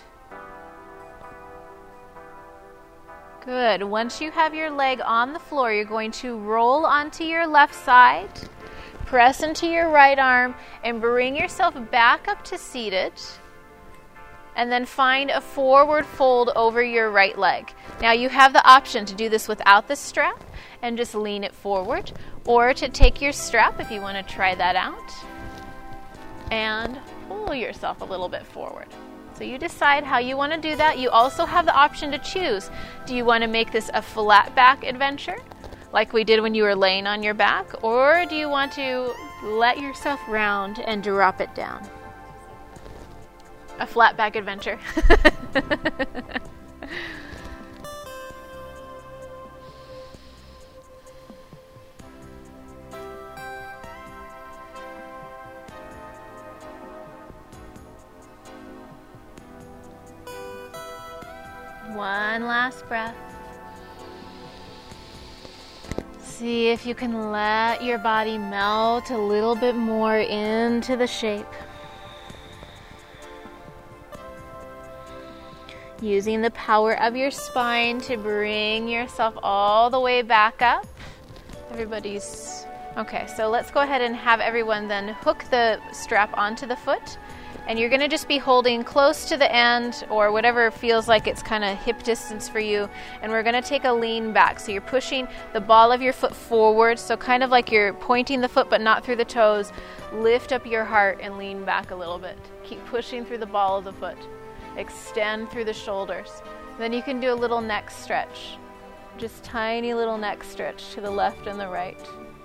Good. Once you have your leg on the floor, you're going to roll onto your left side, press into your right arm, and bring yourself back up to seated. And then find a forward fold over your right leg. Now you have the option to do this without the strap and just lean it forward, or to take your strap if you want to try that out and pull yourself a little bit forward. So you decide how you want to do that. You also have the option to choose. Do you want to make this a flat back adventure like we did when you were laying on your back, or do you want to let yourself round and drop it down? A flat back adventure. One last breath. See if you can let your body melt a little bit more into the shape. Using the power of your spine to bring yourself all the way back up. Everybody's... Okay, so let's go ahead and have everyone then hook the strap onto the foot. And you're going to just be holding close to the end or whatever feels like it's kind of hip distance for you. And we're going to take a lean back. So you're pushing the ball of your foot forward. So kind of like you're pointing the foot but not through the toes. Lift up your heart and lean back a little bit. Keep pushing through the ball of the foot. Extend through the shoulders. Then you can do a little neck stretch. Just tiny little neck stretch to the left and the right.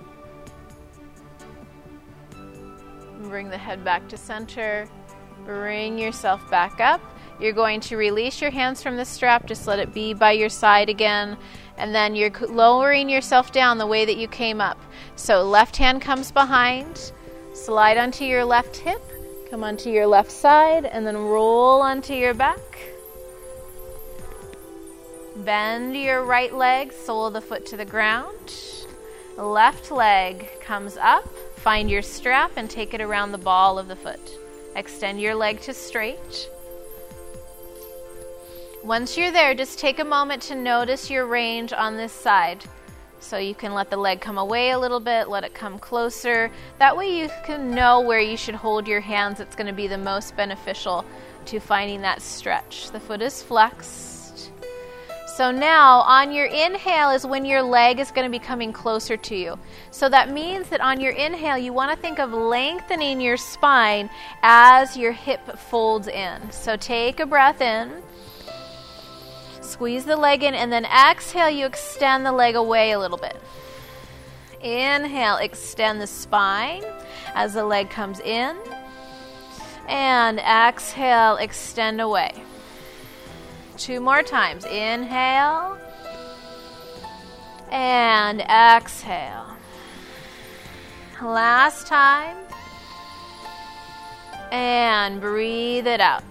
Bring the head back to center. Bring yourself back up. You're going to release your hands from the strap. Just let it be by your side again. And then you're lowering yourself down the way that you came up. So left hand comes behind. Slide onto your left hip. Come onto your left side. And then roll onto your back. Bend your right leg. Sole of the foot to the ground. Left leg comes up. Find your strap and take it around the ball of the foot. Extend your leg to straight. Once you're there, just take a moment to notice your range on this side. So you can let the leg come away a little bit, let it come closer. That way you can know where you should hold your hands. It's going to be the most beneficial to finding that stretch. The foot is flexed. So now on your inhale is when your leg is going to be coming closer to you. So that means that on your inhale you want to think of lengthening your spine as your hip folds in. So take a breath in, squeeze the leg in, and then exhale, you extend the leg away a little bit. Inhale, extend the spine as the leg comes in. And exhale, extend away. Two more times. Inhale. And exhale. Last time. And breathe it out.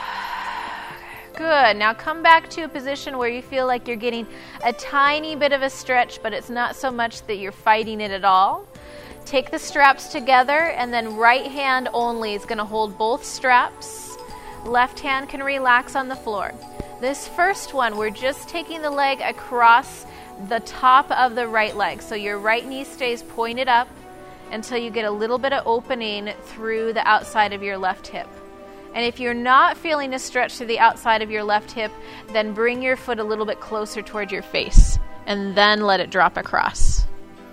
Good. Now come back to a position where you feel like you're getting a tiny bit of a stretch, but it's not so much that you're fighting it at all. Take the straps together, and then right hand only is going to hold both straps. Left hand can relax on the floor. This first one, we're just taking the leg across the top of the right leg. So your right knee stays pointed up until you get a little bit of opening through the outside of your left hip. And if you're not feeling a stretch through the outside of your left hip, then bring your foot a little bit closer toward your face and then let it drop across.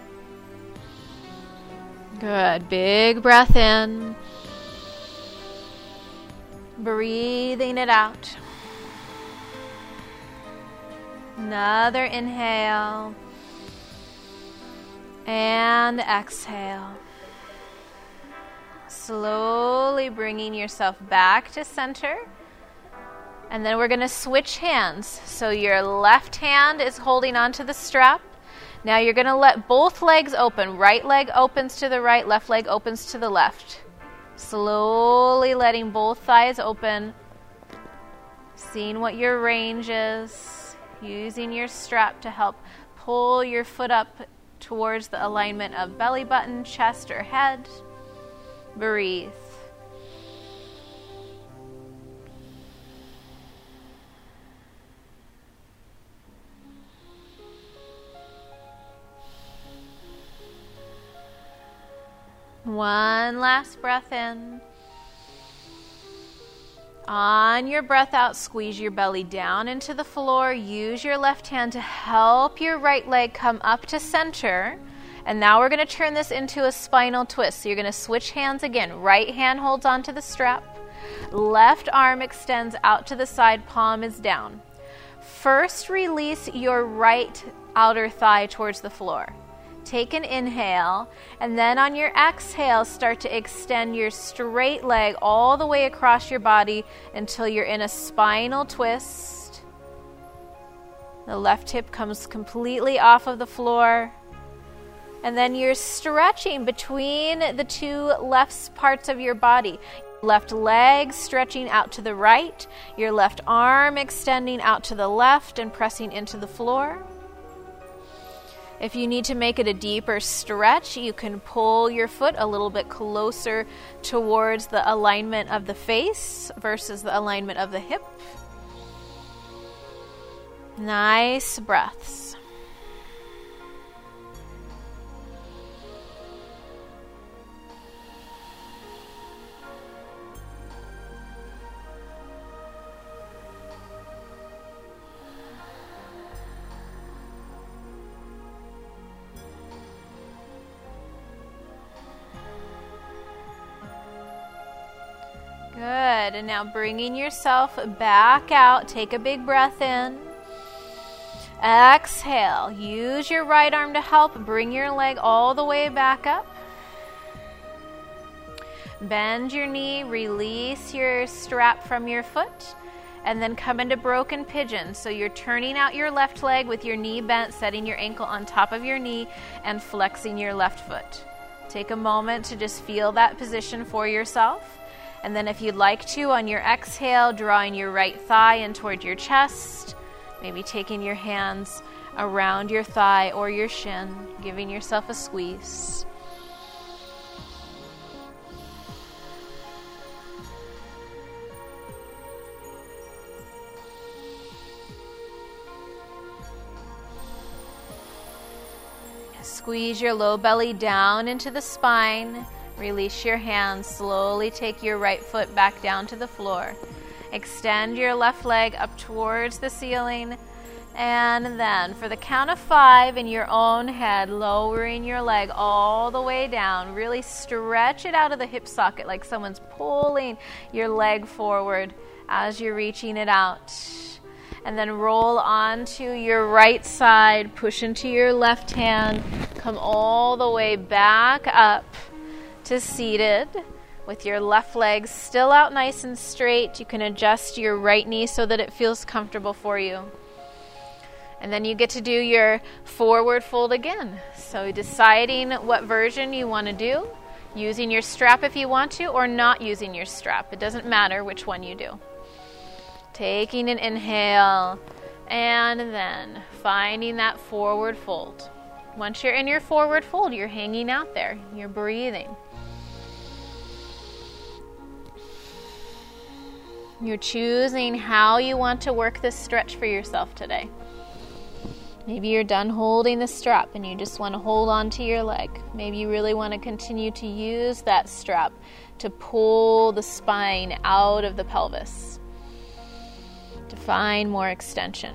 Good. Big breath in. Breathing it out. Another inhale. And exhale. Slowly bringing yourself back to center. And then we're going to switch hands. So your left hand is holding onto the strap. Now you're going to let both legs open. Right leg opens to the right, left leg opens to the left. Slowly letting both thighs open. Seeing what your range is. Using your strap to help pull your foot up towards the alignment of belly button, chest, or head. Breathe. One last breath in. On your breath out, squeeze your belly down into the floor. Use your left hand to help your right leg come up to center. And now we're going to turn this into a spinal twist. So you're going to switch hands again. Right hand holds onto the strap. Left arm extends out to the side, palm is down. First, release your right outer thigh towards the floor. Take an inhale, and then on your exhale, start to extend your straight leg all the way across your body until you're in a spinal twist. The left hip comes completely off of the floor. And then you're stretching between the two left parts of your body. Left leg stretching out to the right, your left arm extending out to the left and pressing into the floor. If you need to make it a deeper stretch, you can pull your foot a little bit closer towards the alignment of the face versus the alignment of the hip. Nice breaths. Good. And now bringing yourself back out. Take a big breath in. Exhale. Use your right arm to help. Bring your leg all the way back up. Bend your knee. Release your strap from your foot. And then come into broken pigeon. So you're turning out your left leg with your knee bent, setting your ankle on top of your knee, and flexing your left foot. Take a moment to just feel that position for yourself. And then if you'd like to, on your exhale, drawing your right thigh in toward your chest, maybe taking your hands around your thigh or your shin, giving yourself a squeeze. Squeeze your low belly down into the spine. Release your hands. Slowly take your right foot back down to the floor. Extend your left leg up towards the ceiling. And then for the count of five in your own head, lowering your leg all the way down. Really stretch it out of the hip socket like someone's pulling your leg forward as you're reaching it out. And then roll onto your right side. Push into your left hand. Come all the way back up to seated, with your left leg still out nice and straight. You can adjust your right knee so that it feels comfortable for you. And then you get to do your forward fold again. So deciding what version you want to do, using your strap if you want to, or not using your strap. It doesn't matter which one you do. Taking an inhale, and then finding that forward fold. Once you're in your forward fold, you're hanging out there. You're breathing. You're choosing how you want to work this stretch for yourself today. Maybe you're done holding the strap and you just want to hold on to your leg. Maybe you really want to continue to use that strap to pull the spine out of the pelvis, to find more extension.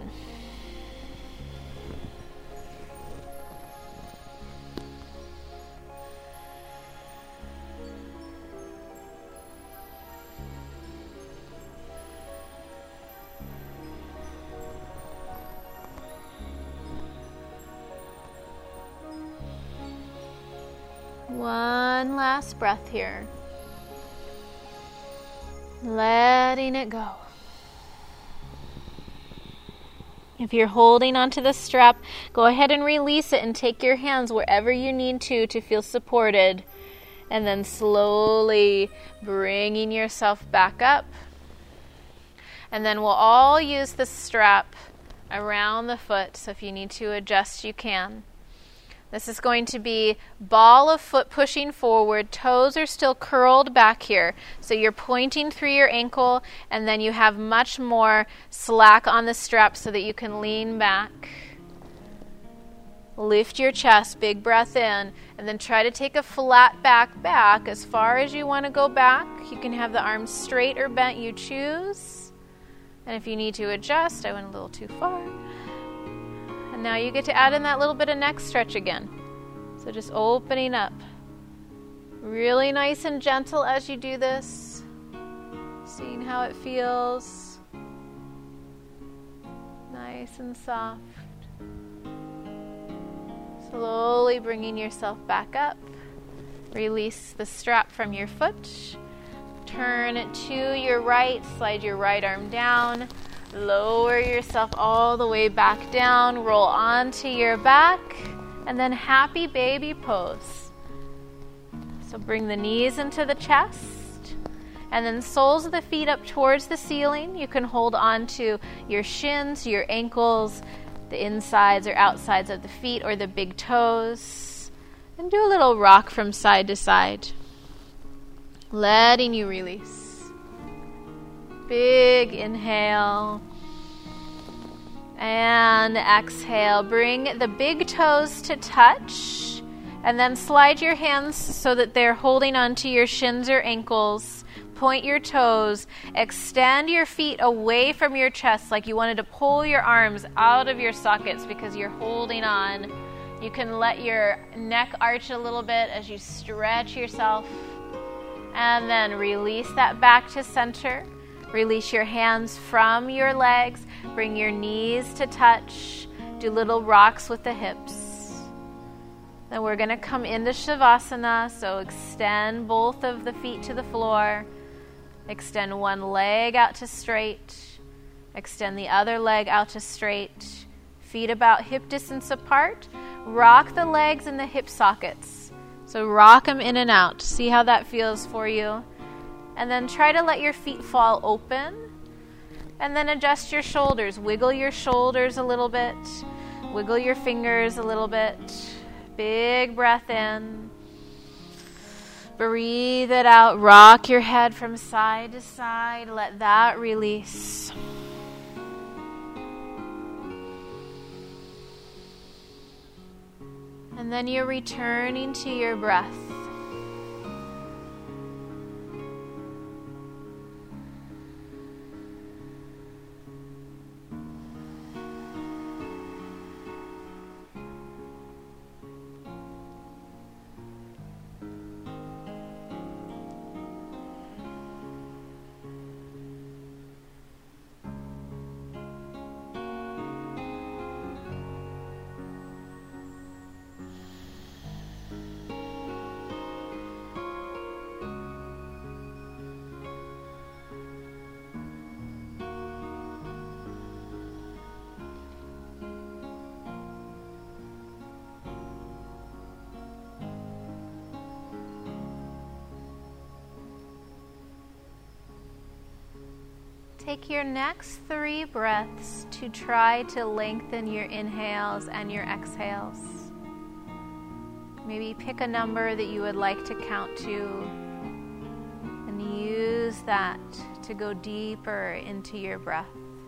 One last breath here. Letting it go. If you're holding onto the strap, go ahead and release it and take your hands wherever you need to to feel supported. And then slowly bringing yourself back up. And then we'll all use the strap around the foot, so if you need to adjust, you can. This is going to be ball of foot pushing forward. Toes are still curled back here. So you're pointing through your ankle, and then you have much more slack on the strap so that you can lean back. Lift your chest, big breath in, and then try to take a flat back back as far as you want to go back. You can have the arms straight or bent, you choose. And if you need to adjust, I went a little too far. And now you get to add in that little bit of neck stretch again. So just opening up. Really nice and gentle as you do this. Seeing how it feels. Nice and soft. Slowly bringing yourself back up. Release the strap from your foot. Turn to your right. Slide your right arm down. Lower yourself all the way back down. Roll onto your back. And then happy baby pose. So bring the knees into the chest. And then soles of the feet up towards the ceiling. You can hold on to your shins, your ankles, the insides or outsides of the feet, or the big toes. And do a little rock from side to side. Letting you release. Big inhale. And exhale. Bring the big toes to touch. And then slide your hands so that they're holding onto your shins or ankles. Point your toes. Extend your feet away from your chest like you wanted to pull your arms out of your sockets because you're holding on. You can let your neck arch a little bit as you stretch yourself. And then release that back to center. Release your hands from your legs. Bring your knees to touch. Do little rocks with the hips. Then we're going to come into Shavasana. So extend both of the feet to the floor. Extend one leg out to straight. Extend the other leg out to straight. Feet about hip distance apart. Rock the legs in the hip sockets. So rock them in and out. See how that feels for you. And then try to let your feet fall open. And then adjust your shoulders. Wiggle your shoulders a little bit. Wiggle your fingers a little bit. Big breath in. Breathe it out. Rock your head from side to side. Let that release. And then you're returning to your breath. Take your next three breaths to try to lengthen your inhales and your exhales. Maybe pick a number that you would like to count to and use that to go deeper into your breath.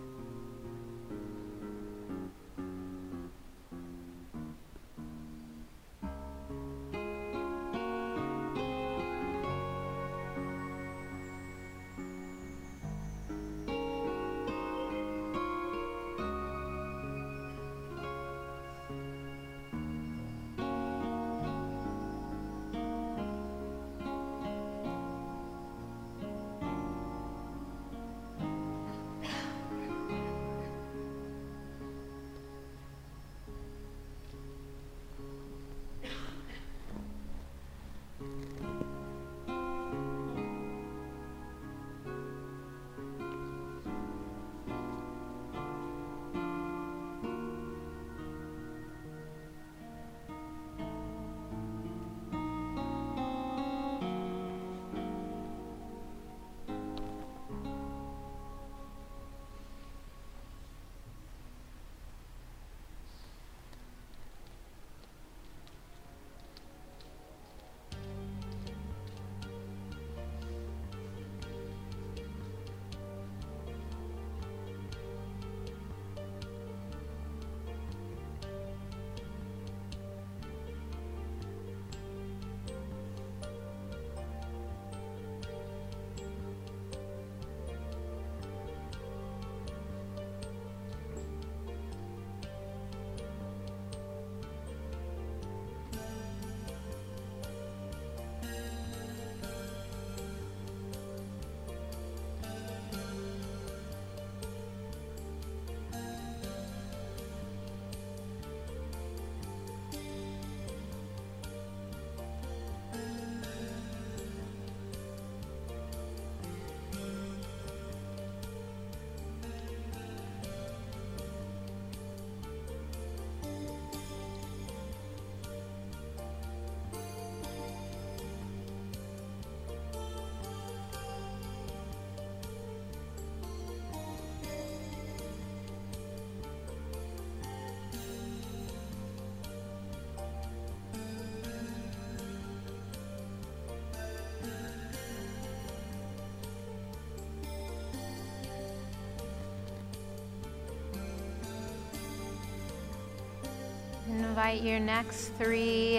Invite your next three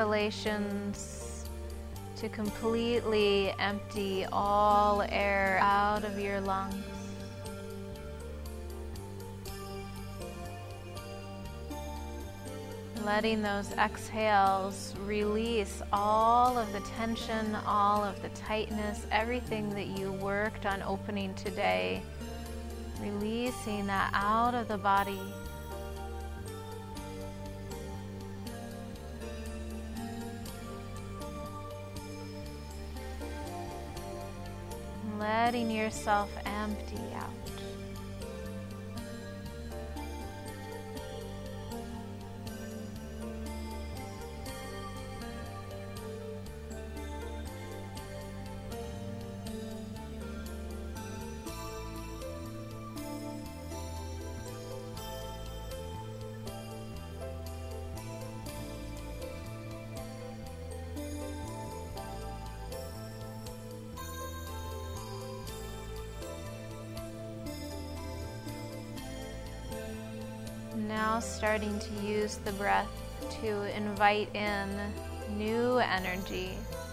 exhalations to completely empty all air out of your lungs. Letting those exhales release all of the tension, all of the tightness, everything that you worked on opening today. Releasing that out of the body. Letting yourself empty out. Now starting to use the breath to invite in new energy.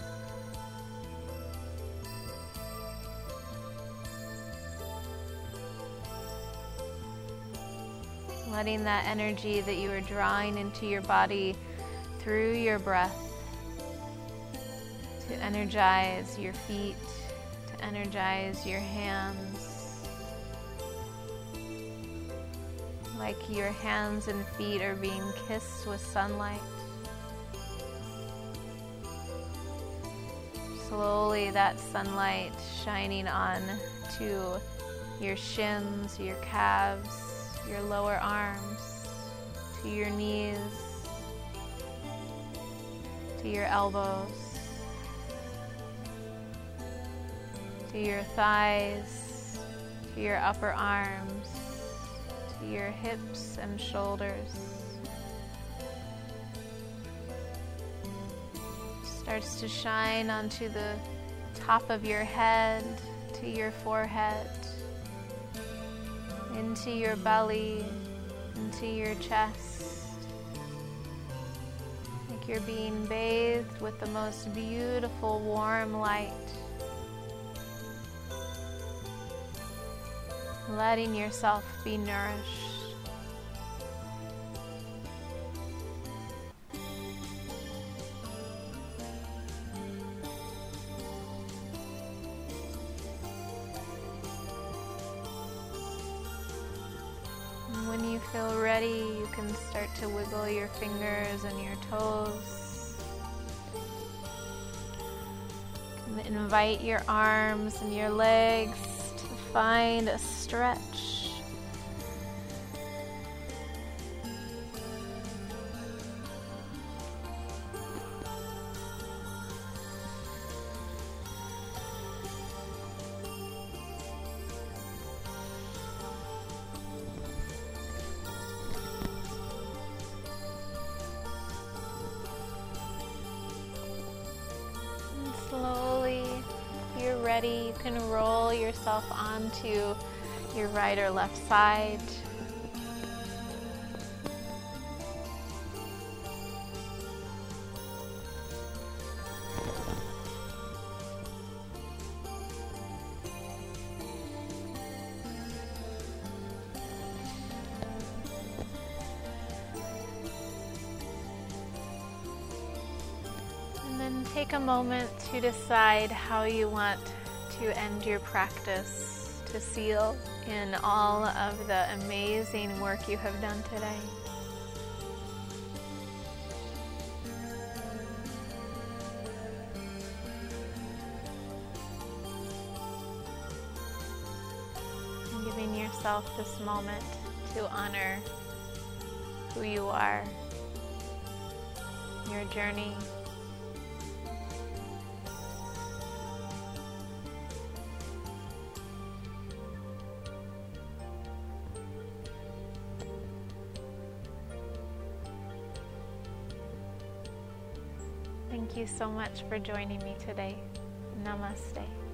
Letting that energy that you are drawing into your body through your breath to energize your feet, to energize your hands. Like your hands and feet are being kissed with sunlight. Slowly that sunlight shining on to your shins, your calves, your lower arms, to your knees, to your elbows, to your thighs, to your upper arms, to your hips and shoulders. Starts to shine onto the top of your head, to your forehead, into your belly, into your chest. Like you're being bathed with the most beautiful warm light. Letting yourself be nourished. And when you feel ready, you can start to wiggle your fingers and your toes. You can invite your arms and your legs to find a stretch. Slowly, if you're ready, you can roll yourself onto your right or left side. And then take a moment to decide how you want to end your practice, to seal in all of the amazing work you have done today. And giving yourself this moment to honor who you are, your journey. Thank you so much for joining me today. Namaste.